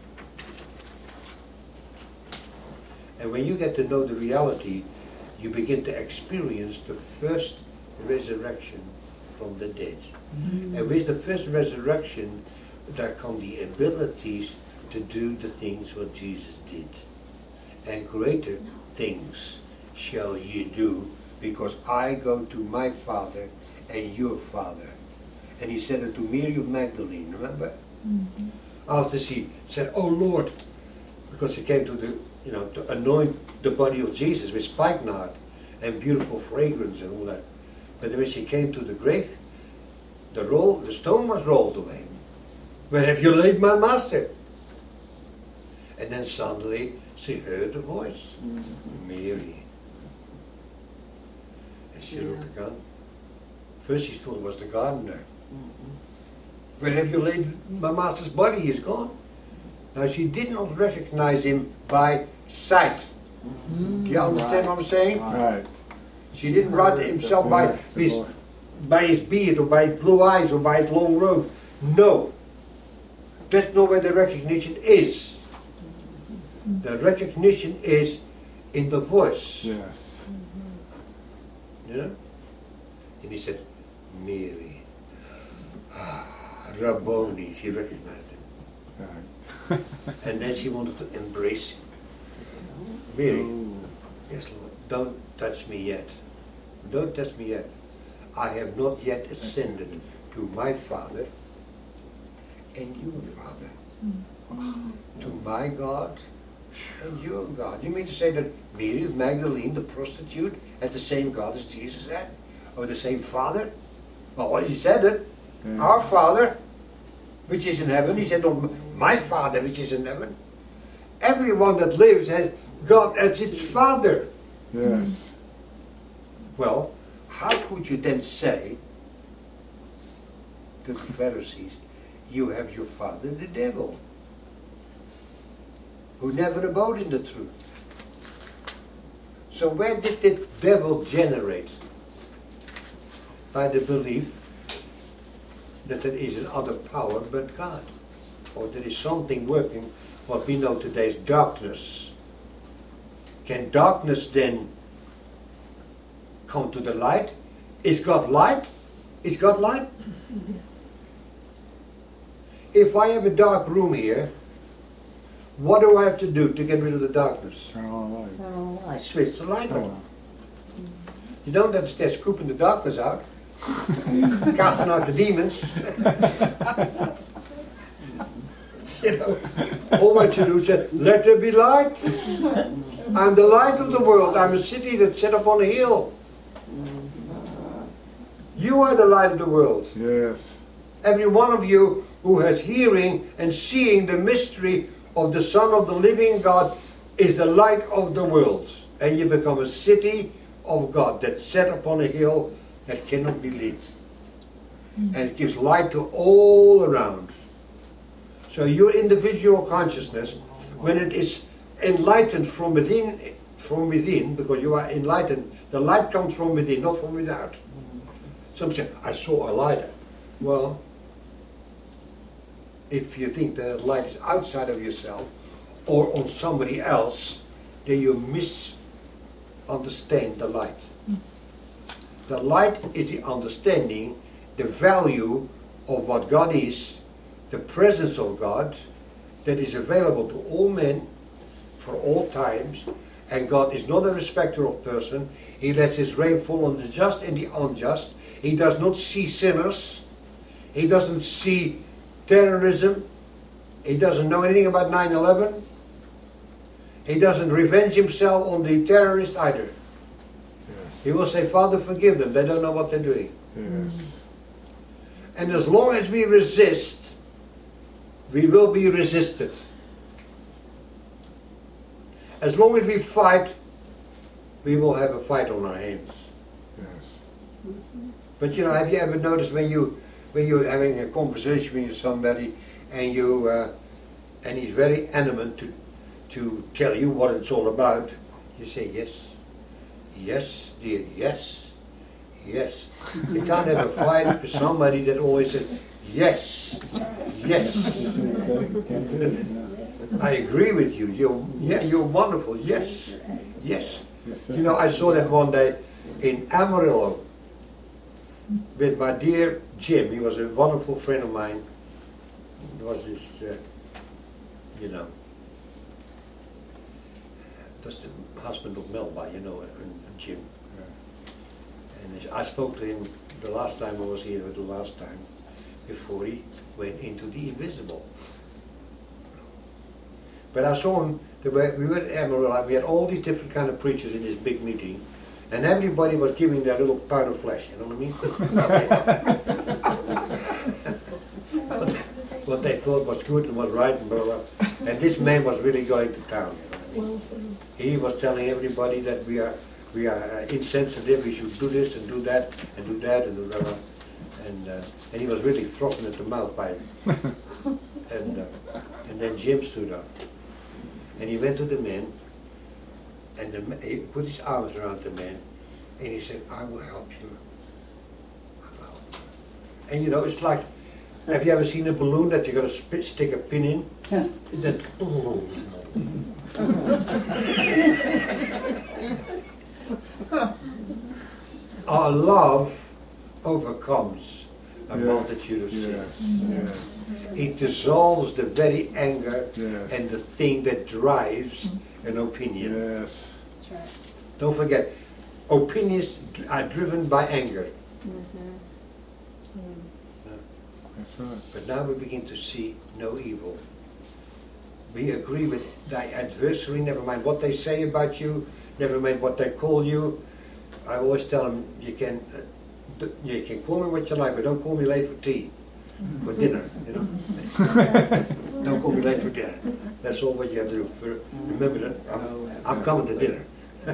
And when you get to know the reality, you begin to experience the first resurrection from the dead. And with the first resurrection, there come the abilities to do the things what Jesus did. And greater things shall you do, because I go to my Father and your Father. And He said it to Mary of Magdalene, remember? After she said, oh Lord, because she came to the, you know, to anoint the body of Jesus with spikenard and beautiful fragrance and all that. But when she came to the grave, the stone was rolled away. Where have you laid my master? And then suddenly she heard a voice, Mary. And she looked again. First she thought it was the gardener. Where have you laid my master's body? He's gone. Now she did not recognize him by sight. Do you understand what I'm saying? Right. She didn't write himself by his beard or by his blue eyes or by his long robe. No. That's not where the recognition is. The recognition is in the voice. Yes. You know? And he said, Mary. Rabboni, she recognized him. Right. And then she wanted to embrace him. Mary, Oh. yes Lord, don't touch me yet. Don't touch me yet. I have not yet ascended to my Father and your Father. To my God and your God. You mean to say that Mary of Magdalene, the prostitute, had the same God as Jesus had? Or the same Father? Well, he said it. Yeah. Our Father, which is in heaven. He said, oh, my Father, which is in heaven. Everyone that lives has God as its Father. Yes. Well, how could you then say to the Pharisees, you have your father the devil, who never abode in the truth? So where did the devil generate? By the belief that there is another power but God, or there is something working, what we know today is darkness. Can darkness then come to the light? Is God light? Is God light? If I have a dark room here, what do I have to do to get rid of the darkness? Turn on the light. Turn on the I light. switch the light Oh. on. You don't have to start scooping the darkness out, casting out the demons. You know, all what you do is say, let there be light. I'm the light of the world. I'm a city that's set up on a hill. You are the light of the world. Yes. Every one of you who has hearing and seeing the mystery of the Son of the living God is the light of the world. And you become a city of God that's set upon a hill that cannot be lit. And it gives light to all around. So your individual consciousness, when it is enlightened from within, because you are enlightened, the light comes from within, not from without. Some say, I saw a light. Well, if you think that light is outside of yourself or on somebody else, then you misunderstand the light. The light is the understanding, the value of what God is, the presence of God that is available to all men for all times. And God is not a respecter of person. He lets his rain fall on the just and the unjust. He does not see sinners. He doesn't see terrorism. He doesn't know anything about 9/11. He doesn't revenge himself on the terrorist either. Yes. He will say, Father, forgive them. They don't know what they're doing. Yes. And as long as we resist, we will be resisted. As long as we fight, we will have a fight on our hands. Yes. But you know, have you ever noticed when you're having a conversation with somebody and you and he's very adamant to tell you what it's all about, you say yes, yes, dear, yes, yes. You can't have a fight with somebody that always says yes, yes. I agree with you. You're wonderful. Yes, yes. You know, I saw that one day in Amarillo with my dear Jim. He was a wonderful friend of mine. He was this, you know, that's the husband of Melba, you know, and Jim. And I spoke to him the last time I was here, the last time, before he went into the invisible. But I saw him, we were at Amarillo, we had all these different kind of preachers in this big meeting, and everybody was giving their little pound of flesh, you know what I mean? What they thought was good and was right and blah, blah. And this man was really going to town, you know what I mean? He was telling everybody that we are insensitive, we should do this and do that and do that and do that. And he was really frothing at the mouth by him. And then Jim stood up. And he went to the man, and he put his arms around the man, and he said, I will help you. I will help you. And you know, it's like Have you ever seen a balloon that you're going to stick a pin in? Yeah. That, our love overcomes a multitude of sins. Yes. Yes. It dissolves the very anger Yes. and the thing that drives an opinion. Yes. That's right. Don't forget, opinions are driven by anger. That's right. But now we begin to see no evil. We agree with thy adversary, never mind what they say about you, never mind what they call you. I always tell them, you can call me what you like, but don't call me late for tea, for dinner, you know. Don't call me late for dinner. That's all what you have to do. Remember that I'm coming to dinner.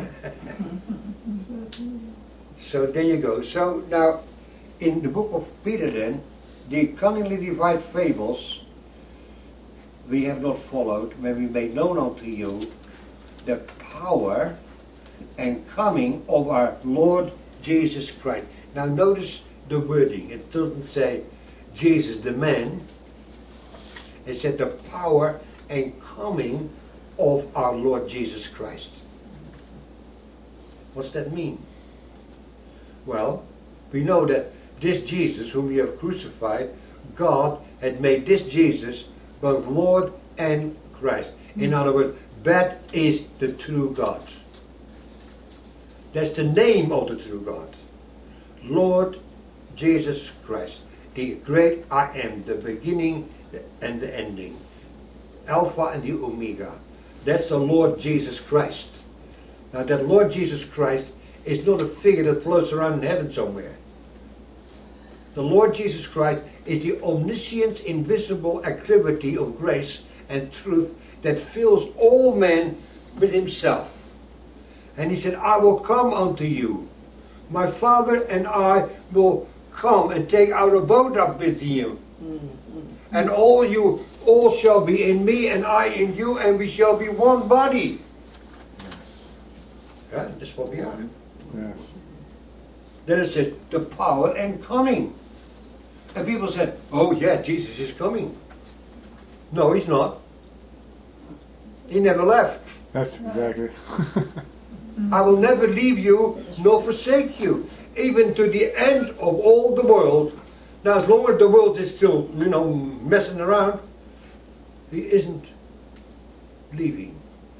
So there you go. So now, in the book of Peter then, the cunningly divided fables we have not followed when we made known unto you the power and coming of our Lord Jesus Christ. Now notice the wording. It doesn't say Jesus the man. It said the power and coming of our Lord Jesus Christ. What's that mean? Well, we know that this Jesus whom you have crucified, God had made this Jesus both Lord and Christ. In other words, that is the true God. That's the name of the true God. Lord Jesus Christ, the great I am, the beginning and the ending. Alpha and the Omega. That's the Lord Jesus Christ. Now that Lord Jesus Christ is not a figure that floats around in heaven somewhere. The Lord Jesus Christ is the omniscient, invisible activity of grace and truth that fills all men with himself. And he said, I will come unto you. My Father and I will come and take our abode up with you. And all shall be in me and I in you, and we shall be one body. Yes. Yeah, that's what we are. Yes. Then it says, the power and coming. And people said, oh yeah, Jesus is coming. No, he's not. He never left. That's exactly. I will never leave you nor forsake you, even to the end of all the world. Now, as long as the world is still, messing around, he isn't leaving.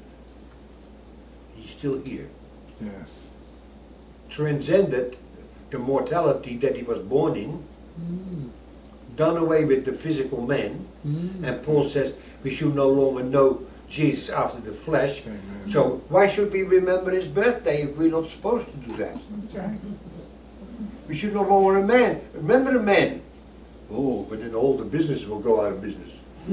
He's still here. Yes. Transcended the mortality that he was born in, done away with the physical man, and Paul says we should no longer know Jesus after the flesh. Amen. So why should we remember his birthday if we're not supposed to do that? That's right. We should no longer remember a man. Oh, but then all the business will go out of business.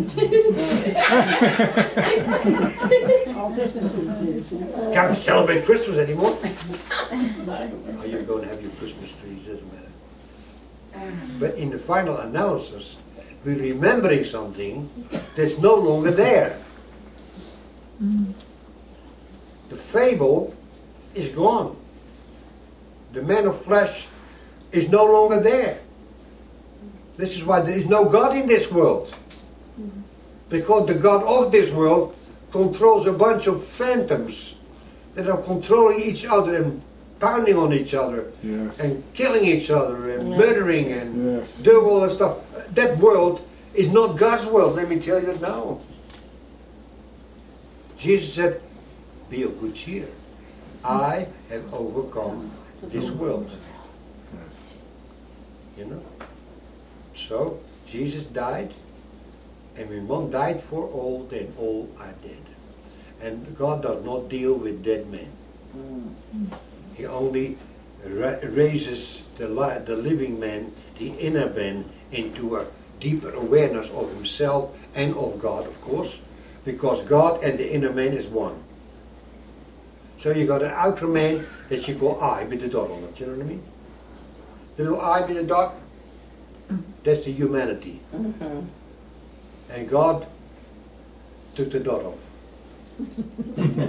All business is. Can't celebrate Christmas anymore. Oh, you're going to have your Christmas trees, doesn't matter. But in the final analysis, we're remembering something that's no longer there. The fable is gone. The man of flesh is no longer there. This is why there is no God in this world. Because the God of this world controls a bunch of phantoms that are controlling each other and pounding on each other, Yes. and killing each other and murdering and Yes. doing all that stuff. That world is not God's world, let me tell you now. Jesus said, be of good cheer. I have overcome this world. Yes. You know? So, Jesus died, and when one died for all, then all are dead. And God does not deal with dead men. He only raises the living man, the inner man, into a deeper awareness of himself and of God, of course, because God and the inner man is one. So you got an outer man that you call I with the dot on it, you know what I mean? The little I with the dot, that's the humanity. And God took the dot off.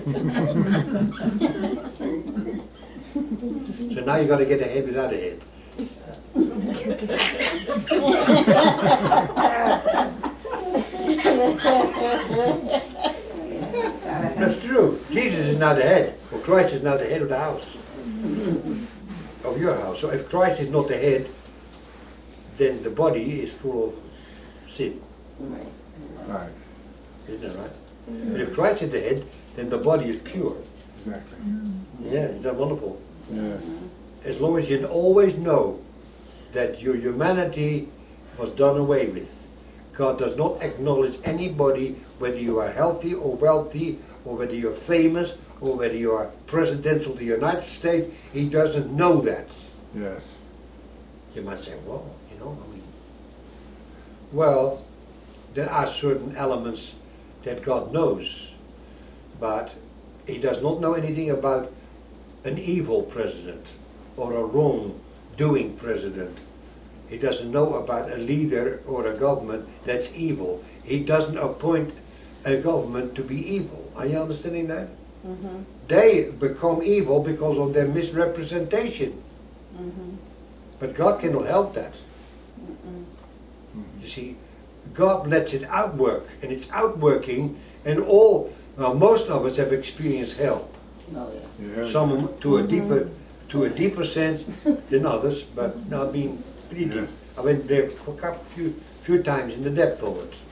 So now you got to get a head without a head. That's true. Jesus is now the head, or Christ is now the head of the house, of your house. So if Christ is not the head, then the body is full of sin. Right. Isn't it right? But if Christ is the head, then the body is pure. Exactly. Yeah, isn't that wonderful? Yes. As long as you always know that your humanity was done away with. God does not acknowledge anybody, whether you are healthy or wealthy, or whether you're famous, or whether you are president of the United States. He doesn't know that. Yes. You might say, well, you know, I mean, well, there are certain elements that God knows, but He does not know anything about an evil president or a wrong-doing president. He doesn't know about a leader or a government that's evil. He doesn't appoint a government to be evil. Are you understanding that? Mm-hmm. They become evil because of their misrepresentation. Mm-hmm. But God cannot help that. Mm-mm. You see, God lets it outwork, and it's outworking, and most of us have experienced hell. Oh, yeah. Yeah. Some to a deeper sense than others, but no, I mean, pretty deep. Yeah. I went there for a few times in the depth of it.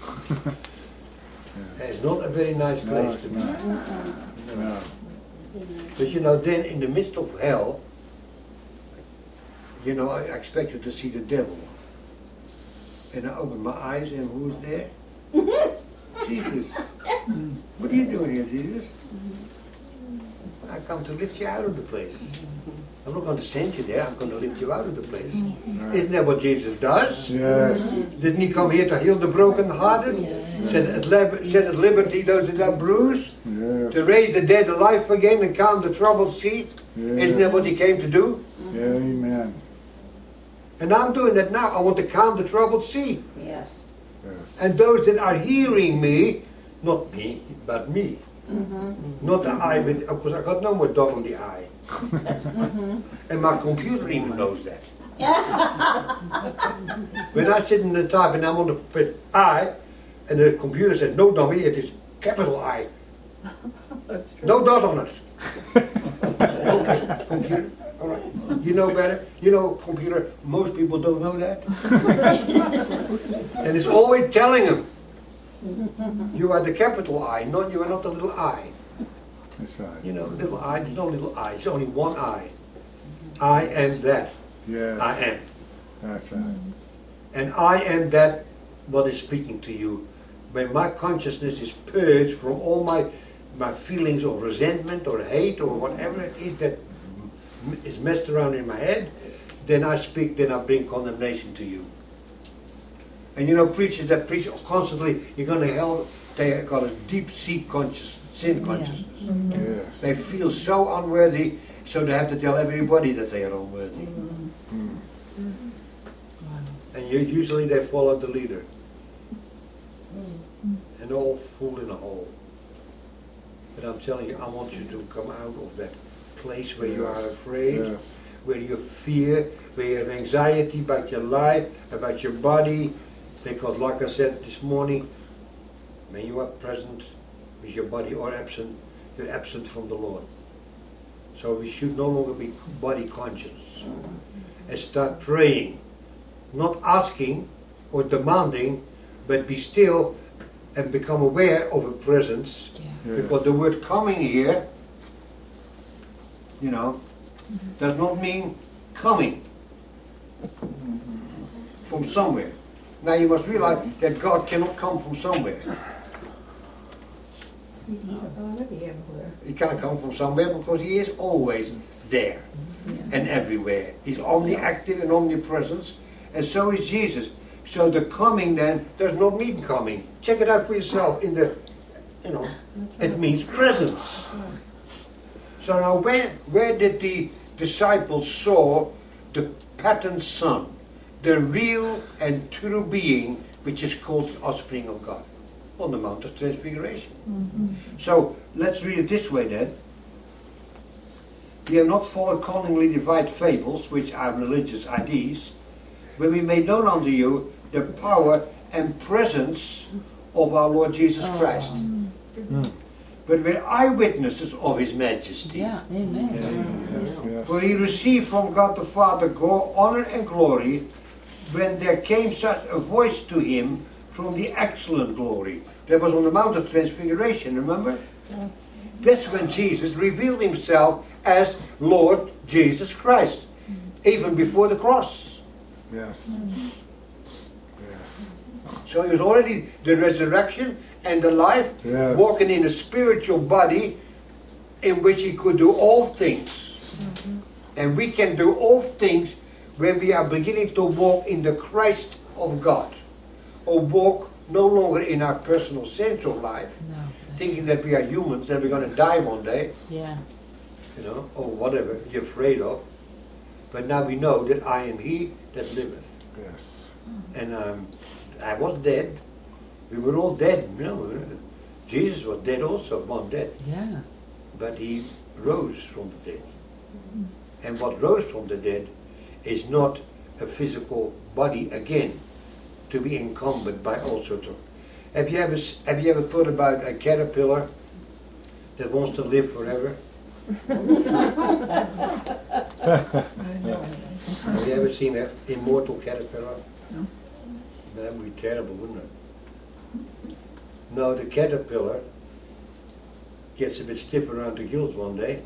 It's not a very nice No, place it's to be. not. No. But you know, then in the midst of hell, you know, I expected to see the devil. And I opened my eyes, and who's there? Jesus. What are you doing here, Jesus? I come to lift you out of the place. I'm not going to send you there, I'm going to lift you out of the place. Right. Isn't that what Jesus does? Yes. Didn't He come here to heal the brokenhearted? Set at liberty those that are bruised? Yes. To raise the dead alive again and calm the troubled sea? Yes. Isn't that what He came to do? Yeah, amen. And I'm doing that now. I want to calm the troubled sea. Yes. Yes. And those that are hearing me, not me, but me. Mm-hmm. Not the eye, but of course I got no more dot on the eye. And my computer even knows that. When I sit in the type and I'm on the I, and the computer says, no dummy, it is capital I. No dot on it. Computer, all right. You know better. You know computer, most people don't know that. And it's always telling them, you are the capital I, you are not the little I. That's right. You know, little I, there's no little I, it's only one I. I am that. Yes. I am. That's right. And I am that what is speaking to you. When my consciousness is purged from all my feelings of resentment or hate or whatever it is that is messed around in my head, then I speak, then I bring condemnation to you. And you know, preachers that preach constantly, you're going to hell, they got a deep sin consciousness. Yes. They feel so unworthy, so they have to tell everybody that they are unworthy. Mm. And usually they follow the leader. And all fall in a hole. But I'm telling you, I want you to come out of that place where you are afraid, Yes. where you fear, where you have anxiety about your life, about your body. Because like I said this morning, when you are present with your body or absent, you're absent from the Lord. So we should no longer be body conscious. And start praying. Not asking or demanding, but be still and become aware of a presence. Yes. Because the word coming here, you know, does not mean coming from somewhere. Now you must realize that God cannot come from somewhere. He's not already everywhere. He can't come from somewhere because He is always there and everywhere. He's omniactive and omnipresent, and so is Jesus. So the coming then does not mean coming. Check it out for yourself. In the, you know, it means presence. So now, where did the disciples saw the patterned Son, the real and true being, which is called the offspring of God? On the Mount of Transfiguration. So let's read it this way then. We have not followed cunningly devised fables, which are religious ideas, but we made known unto you the power and presence of our Lord Jesus Christ. But we're eyewitnesses of His majesty. Yeah, amen. Yes, yes. For He received from God the Father honor and glory when there came such a voice to Him from the excellent glory. That was on the Mount of Transfiguration, remember? That's when Jesus revealed Himself as Lord Jesus Christ, even before the cross. Yes. Yes. So He was already the resurrection and the life, Yes. walking in a spiritual body in which He could do all things. And we can do all things when we are beginning to walk in the Christ of God, or walk no longer in our personal sensual life, No. thinking that we are humans, that we're going to die one day, Yeah. you know, or whatever you're afraid of. But now we know that I am He that liveth. Yes. And I was dead. We were all dead, you know. Jesus was dead also, one dead. Yeah. But He rose from the dead. And what rose from the dead is not a physical body again, to be encumbered by all sorts of... Have you ever thought about a caterpillar that wants to live forever? Have you ever seen an immortal caterpillar? No. That would be terrible, wouldn't it? No, the caterpillar gets a bit stiff around the gills one day.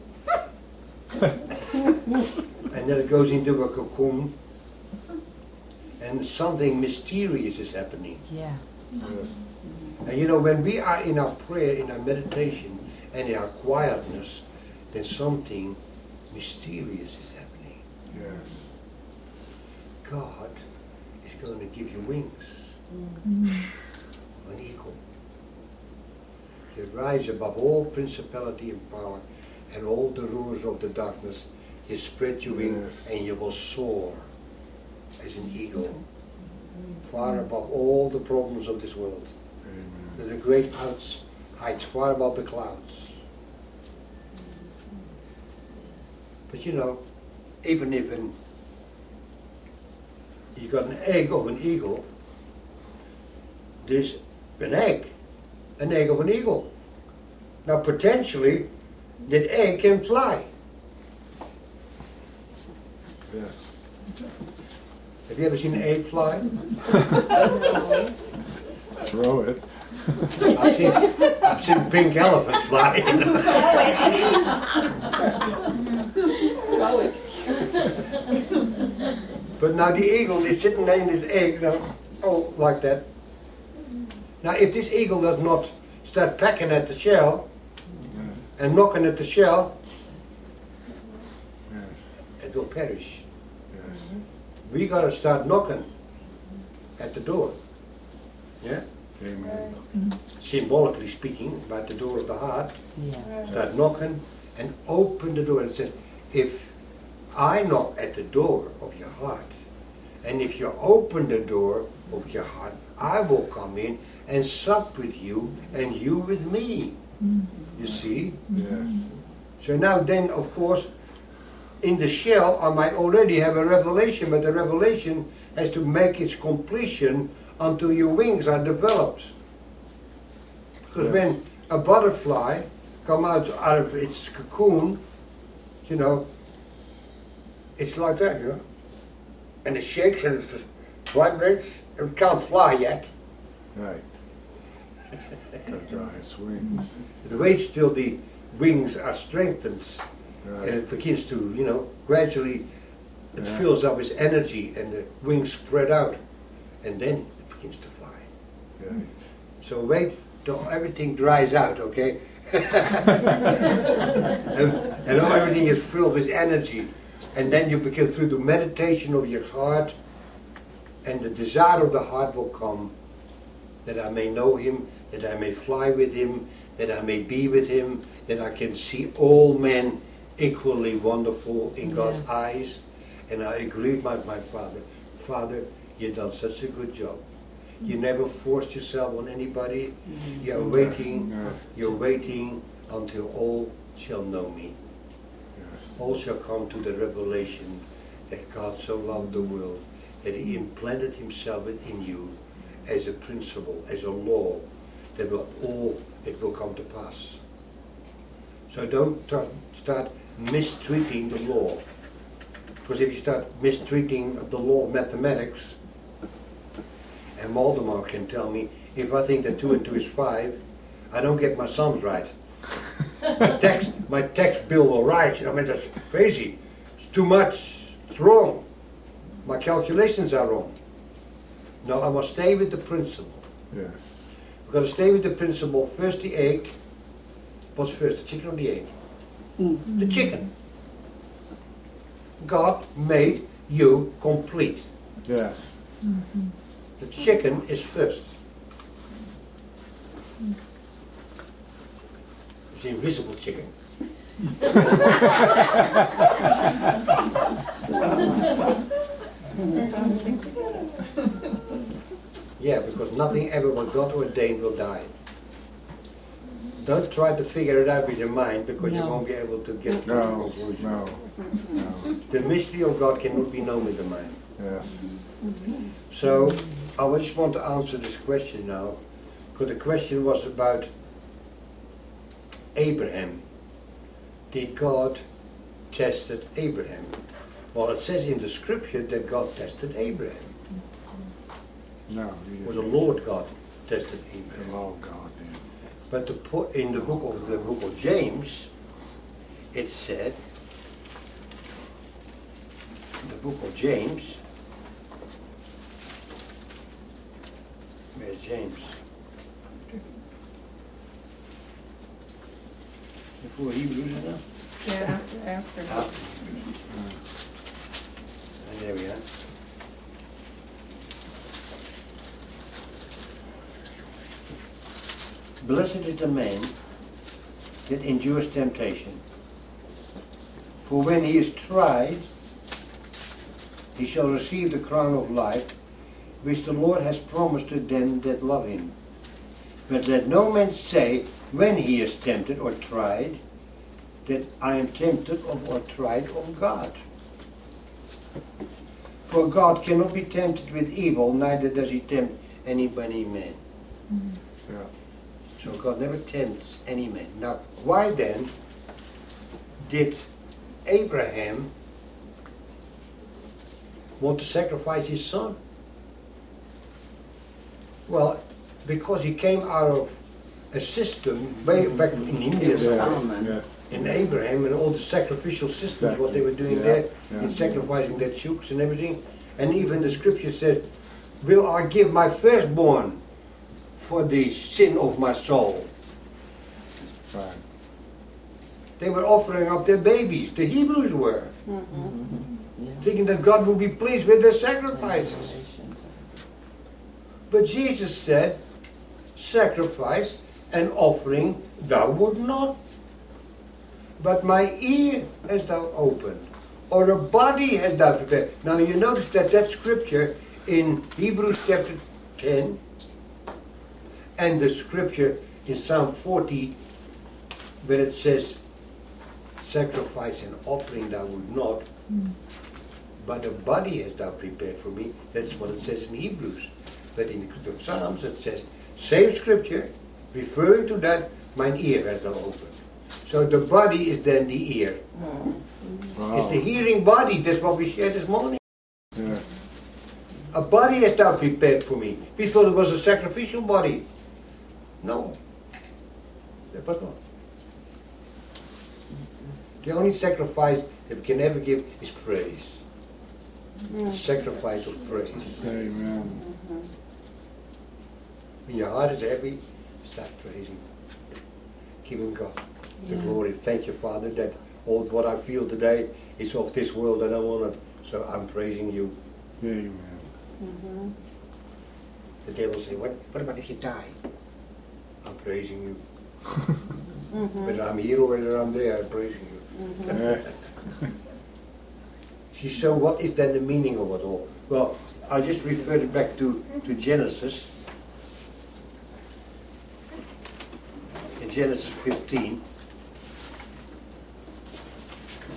And then it goes into a cocoon. And something mysterious is happening. Yeah. Yes. And you know, when we are in our prayer, in our meditation, and in our quietness, then something mysterious is happening. Yes. God is going to give you wings. An eagle. You rise above all principality and power and all the rulers of the darkness. You spread your wings Yes. and you will soar as an eagle, far above all the problems of this world. Amen. The great heights far above the clouds. But you know, even if you got an egg of an eagle, there's an egg of an eagle. Now potentially, that egg can fly. Yes. Have you ever seen an egg fly? Throw it. I've seen pink elephants fly. Throw it. But now the eagle is sitting there in his egg, now, oh, like that. Now if this eagle does not start pecking at the shell Yes. and knocking at the shell, Yes. it will perish. Yes. We got to start knocking at the door. Yeah? Amen. Symbolically speaking, about the door of the heart. Yeah. Start knocking and open the door. And it says, if I knock at the door of your heart, and if you open the door of your heart, I will come in and sup with you and you with me. You see? Yes. So now then, of course, in the shell I might already have a revelation, but the revelation has to make its completion until your wings are developed. Because Yes. when a butterfly comes out of its cocoon, you know, it's like that, you know. And it shakes and it vibrates, and it can't fly yet. Right. To dry its wings. The way still the wings are strengthened, and Right. it begins to, you know, gradually it Yeah. fills up with energy and the wings spread out, and then it begins to fly. Right. So wait till everything dries out, okay? and everything is filled with energy, and then you begin through the meditation of your heart, and the desire of the heart will come, that I may know Him, that I may fly with Him, that I may be with Him, that I can see all men equally wonderful in God's eyes. And I agree with my Father. Father, you've done such a good job. You never forced yourself on anybody. You're waiting until all shall know me. Yes. all shall come to the revelation that God so loved the world that he implanted himself within you as a principle, as a law, that it will come to pass. So don't start mistreating the law. Because if you start mistreating the law of mathematics, and Waldemar can tell me, if I think that 2 and 2 is 5, I don't get my sums right. My tax bill will rise. I mean, that's crazy. It's too much. It's wrong. My calculations are wrong. No, I must stay with the principle. Yes. We've got to stay with the principle. First the egg. What's first, the chicken or the egg? The chicken. God made you complete. Yes. The chicken is first. It's the invisible chicken. Yeah, because nothing ever what God ordained will die. Don't try to figure it out with your mind, because you No. won't be able to get to the No, conclusion. no, no. The mystery of God cannot be known with the mind. Yes. So, I just want to answer this question now, because the question was about Abraham. Did God tested Abraham? Well, it says in the scripture that God tested Abraham. No. Or the Lord God tested The Abraham. law of God did. But in the book of James, it said, in the book of James, where's James? Before Hebrews, you know? Yeah, after. Ah. And there we are. Blessed is the man that endures temptation. For when he is tried, he shall receive the crown of life, which the Lord has promised to them that love him. But let no man say, when he is tempted or tried, that I am tempted of or tried of God. For God cannot be tempted with evil, neither does he tempt any man. Yeah. So God never tempts any man. Now, why then did Abraham want to sacrifice his son? Well, because he came out of a system way back in India, Yes. in Abraham, and all the sacrificial systems, what they were doing Yeah, there, yeah. in sacrificing their chooks and everything. And even the scripture says, will I give my firstborn for the sin of my soul? Right. They were offering up their babies, the Hebrews were, thinking that God would be pleased with their sacrifices. But Jesus said, sacrifice and offering thou would not, but my ear hast thou opened, or a body hast thou prepared. Now you notice that scripture in Hebrews chapter 10 and the scripture in Psalm 40 where it says, sacrifice and offering thou would not, but a body hast thou prepared for me. That's what it says in Hebrews. But in the Psalms it says, same scripture, referring to that, mine ear hast thou opened. So the body is then the ear. Wow. It's the hearing body, that's what we shared this morning. Yes. A body hast thou prepared for me. We thought it was a sacrificial body. No, that was not. The only sacrifice that we can ever give is praise. The sacrifice of praise. Amen. When your heart is heavy, start praising. Giving God the glory. Thank you, Father, that all what I feel today is of this world and I want it. So I'm praising you. Amen. The devil say, what about if you die? I'm praising you. Whether I'm here or whether I'm there, I'm praising you. Yes. See, so what is then the meaning of it all? Well, I'll just refer it back to Genesis. In Genesis 15.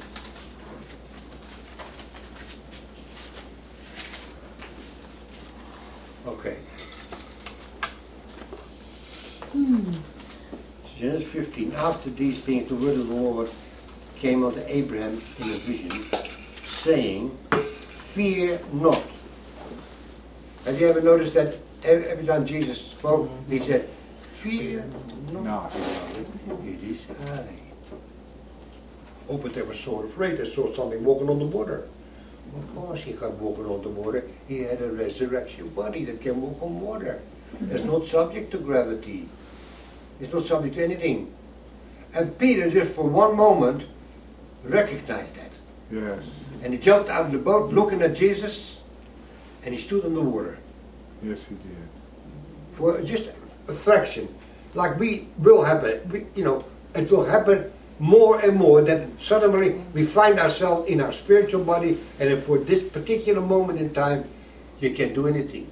Genesis 15, after these things the word of the Lord came unto Abraham in a vision, saying, fear not. Have you ever noticed that every time Jesus spoke, he said, fear not. It is I. Oh, but they were so afraid. They saw something walking on the water. Of course he got walking on the water. He had a resurrection body that can walk on water. It's not subject to gravity. It's not subject to anything. And Peter just for one moment recognized that. Yes. And he jumped out of the boat looking at Jesus and he stood on the water. Yes, he did. For just a fraction. Like we will happen, it will happen more and more that suddenly we find ourselves in our spiritual body and then for this particular moment in time you can't do anything.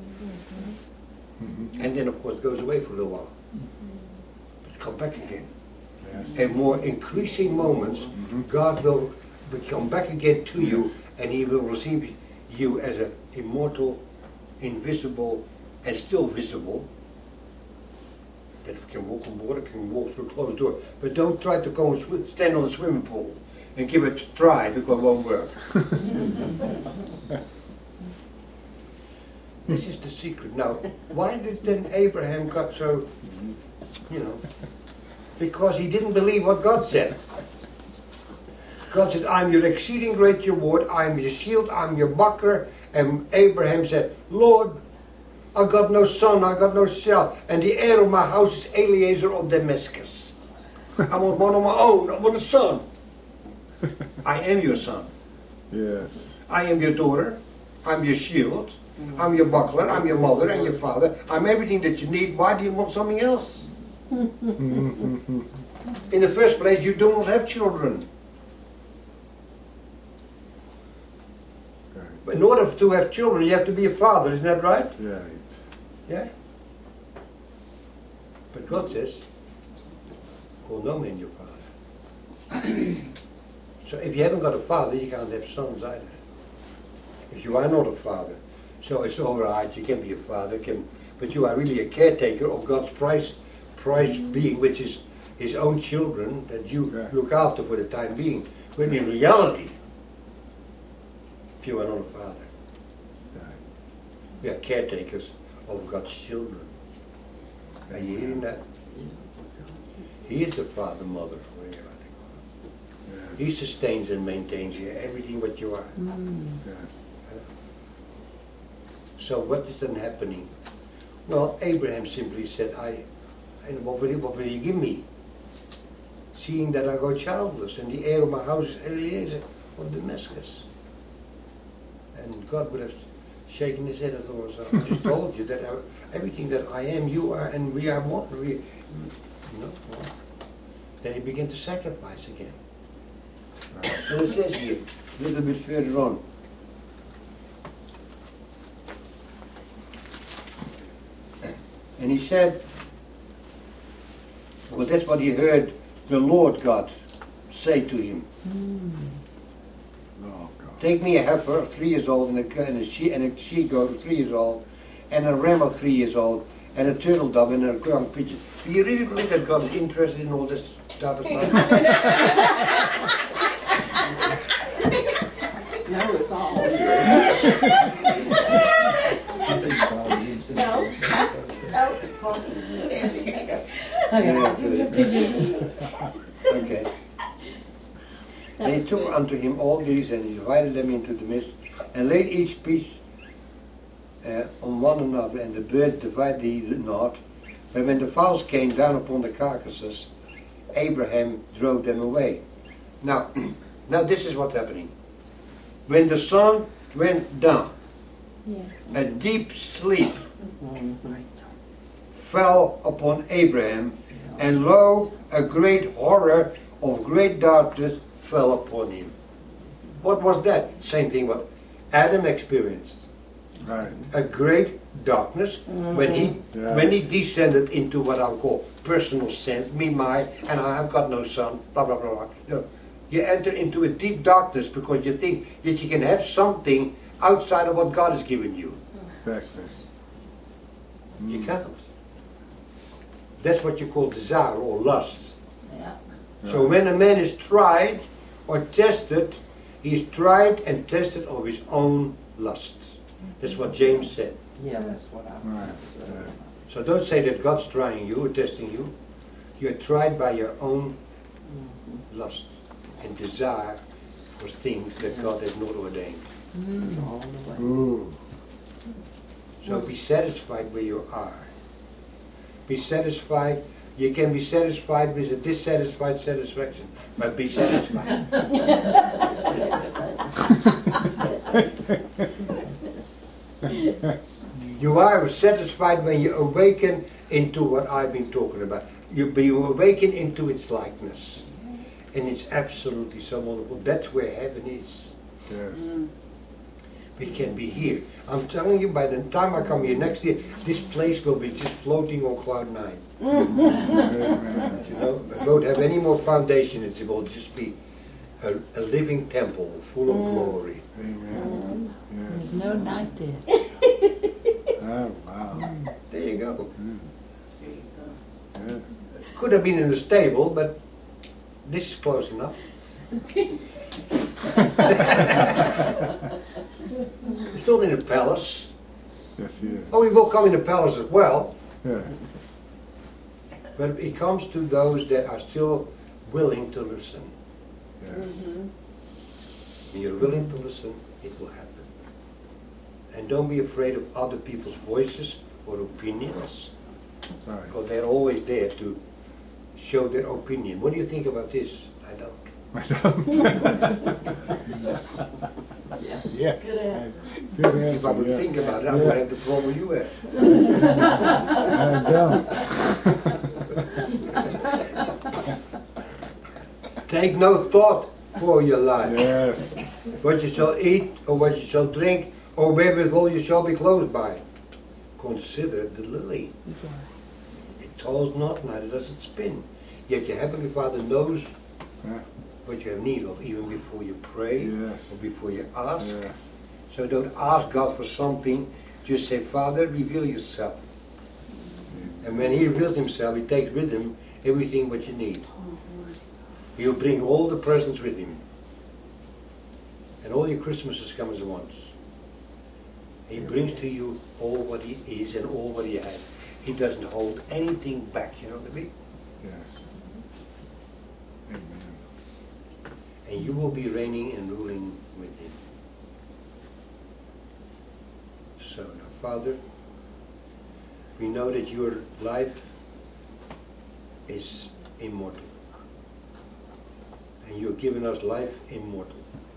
And then of course it goes away for a little while. But come back again. Yes. And more increasing moments, God will come back again to you and He will receive you as an immortal, invisible, and still visible. That can walk on water, can walk through closed doors. But don't try to go and stand on the swimming pool and give it a try because it won't work. This is the secret. Now, why did then Abraham got so, because he didn't believe what God said. God said, I'm your exceeding great reward, I'm your shield, I'm your buckler. And Abraham said, Lord, I got no son, I got no child, and the heir of my house is Eliezer of Damascus. I want one of my own, I want a son. I am your son. Yes. I am your daughter, I'm your shield, I'm your buckler, I'm your mother and your father, I'm everything that you need. Why do you want something else? In the first place, you do not have children. But in order to have children, you have to be a father, isn't that right? Right. Yeah? But God says, call no man your father. So if you haven't got a father, you can't have sons either. If you are not a father. So it's alright, you can be a father, but you are really a caretaker of God's prize being, which is His own children that you look after for the time being. When in reality, if you are not a father, we are caretakers of God's children. Are you hearing that? He is the father, mother. He sustains and maintains you, everything what you are. Yes. So what is then happening? Well, Abraham simply said, and what will you give me? Seeing that I go childless, and the heir of my house is Eliezer of Damascus. And God would have shaken his head and thought, I just told you that everything that I am, you are, and we are one. Then he began to sacrifice again. And it says here, a little bit further on, and he said, well, that's what he heard the Lord God say to him. Oh, God. Take me a heifer, 3 years old, and a she-goat, 3 years old, and a ram of 3 years old, and a turtle dove, and a young pigeon. Do you really believe that God is interested in all this stuff? No, it's all. Okay. And he took unto him all these and he divided them into the midst and laid each piece on one another, and the bird divided he not. But when the fowls came down upon the carcasses, Abraham drove them away. Now this is what's happening. When the sun went down, a deep sleep fell upon Abraham, and lo, a great horror of great darkness fell upon him. What was that? Same thing what Adam experienced. Right. A great darkness when he descended into what I'll call personal sense, me, my, and I have got no son, blah, blah, blah, blah. You enter into a deep darkness because you think that you can have something outside of what God has given you. Exactly. You can't. That's what you call desire or lust. Yeah. So when a man is tried or tested, he is tried and tested of his own lust. That's what James said. Yeah, that's what I Right. said. Right. So don't say that God's trying you or testing you. You're tried by your own lust and desire for things that God has not ordained. All the way. Ooh. So be satisfied where you are. Be satisfied. You can be satisfied with a dissatisfied satisfaction, but be satisfied. You are satisfied when you awaken into what I've been talking about. You awaken into its likeness. And it's absolutely so wonderful. That's where heaven is. Yes. We can be here. I'm telling you, by the time I come here next year, this place will be just floating on cloud 9. Amen. You know, it won't have any more foundation. It will just be a living temple full of glory. Amen. There's Yes. no night there. Oh, wow. There you go. Yeah. Could have been in a stable, but this is close enough. It's not in a palace. Yes, he is. Oh, we will come in a palace as well. Yeah. But it comes to those that are still willing to listen. Yes. When you're willing to listen, it will happen. And don't be afraid of other people's voices or opinions, Right. because they're always there to show their opinion. What do you think about this? I don't. I don't. Yeah. Yeah. Good answer. Good If I answer. would Yeah. think about it, I would have the problem you have. I don't. Take no thought for your life. Yes. What you shall eat, or what you shall drink, or wherewithal you shall be clothed by. Consider the lily. It toils not, neither does it spin. Yet your heavenly Father knows Yeah. what you have need of, even before you pray, Yes. or before you ask. Yes. So don't ask God for something, just say, Father, reveal yourself. And when He reveals Himself, He takes with Him everything what you need. He'll bring all the presents with Him. And all your Christmases come at once. He brings to you all what He is and all what He has. He doesn't hold anything back, you know what I mean? Yes. Amen. And you will be reigning and ruling with Him. So now, Father, we know that your life is immortal. And you have given us life immortal.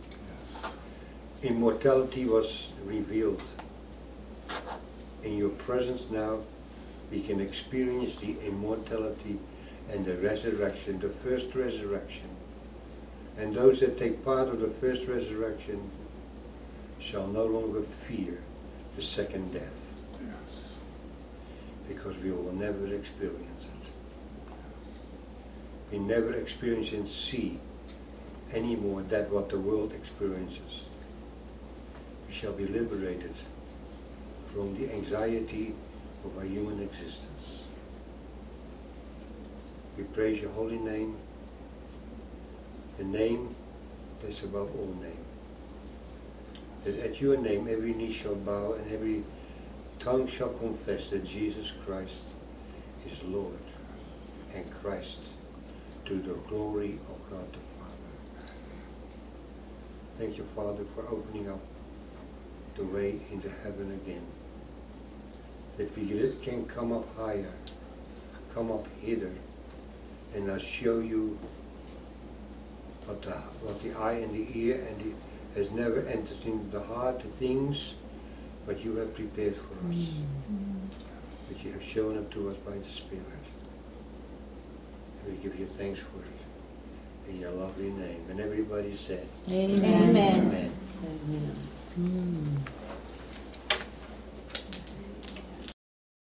Immortality was revealed. In your presence now, we can experience the immortality and the resurrection, the first resurrection. And those that take part of the first resurrection shall no longer fear the second death, Yes. because we will never experience it. We never experience and see anymore that what the world experiences. We shall be liberated from the anxiety of our human existence. We praise your holy name, the name that's above all name. That at your name every knee shall bow and every tongue shall confess that Jesus Christ is Lord, and Christ to the glory of God the Father. Thank you, Father, for opening up the way into heaven again. That we can come up higher, come up hither, and I'll show you what the eye and the ear and has never entered into the heart, the things what you have prepared for us, that you have shown up to us by the Spirit. And we give you thanks for it in your lovely name. And everybody said, Amen. Amen. Amen.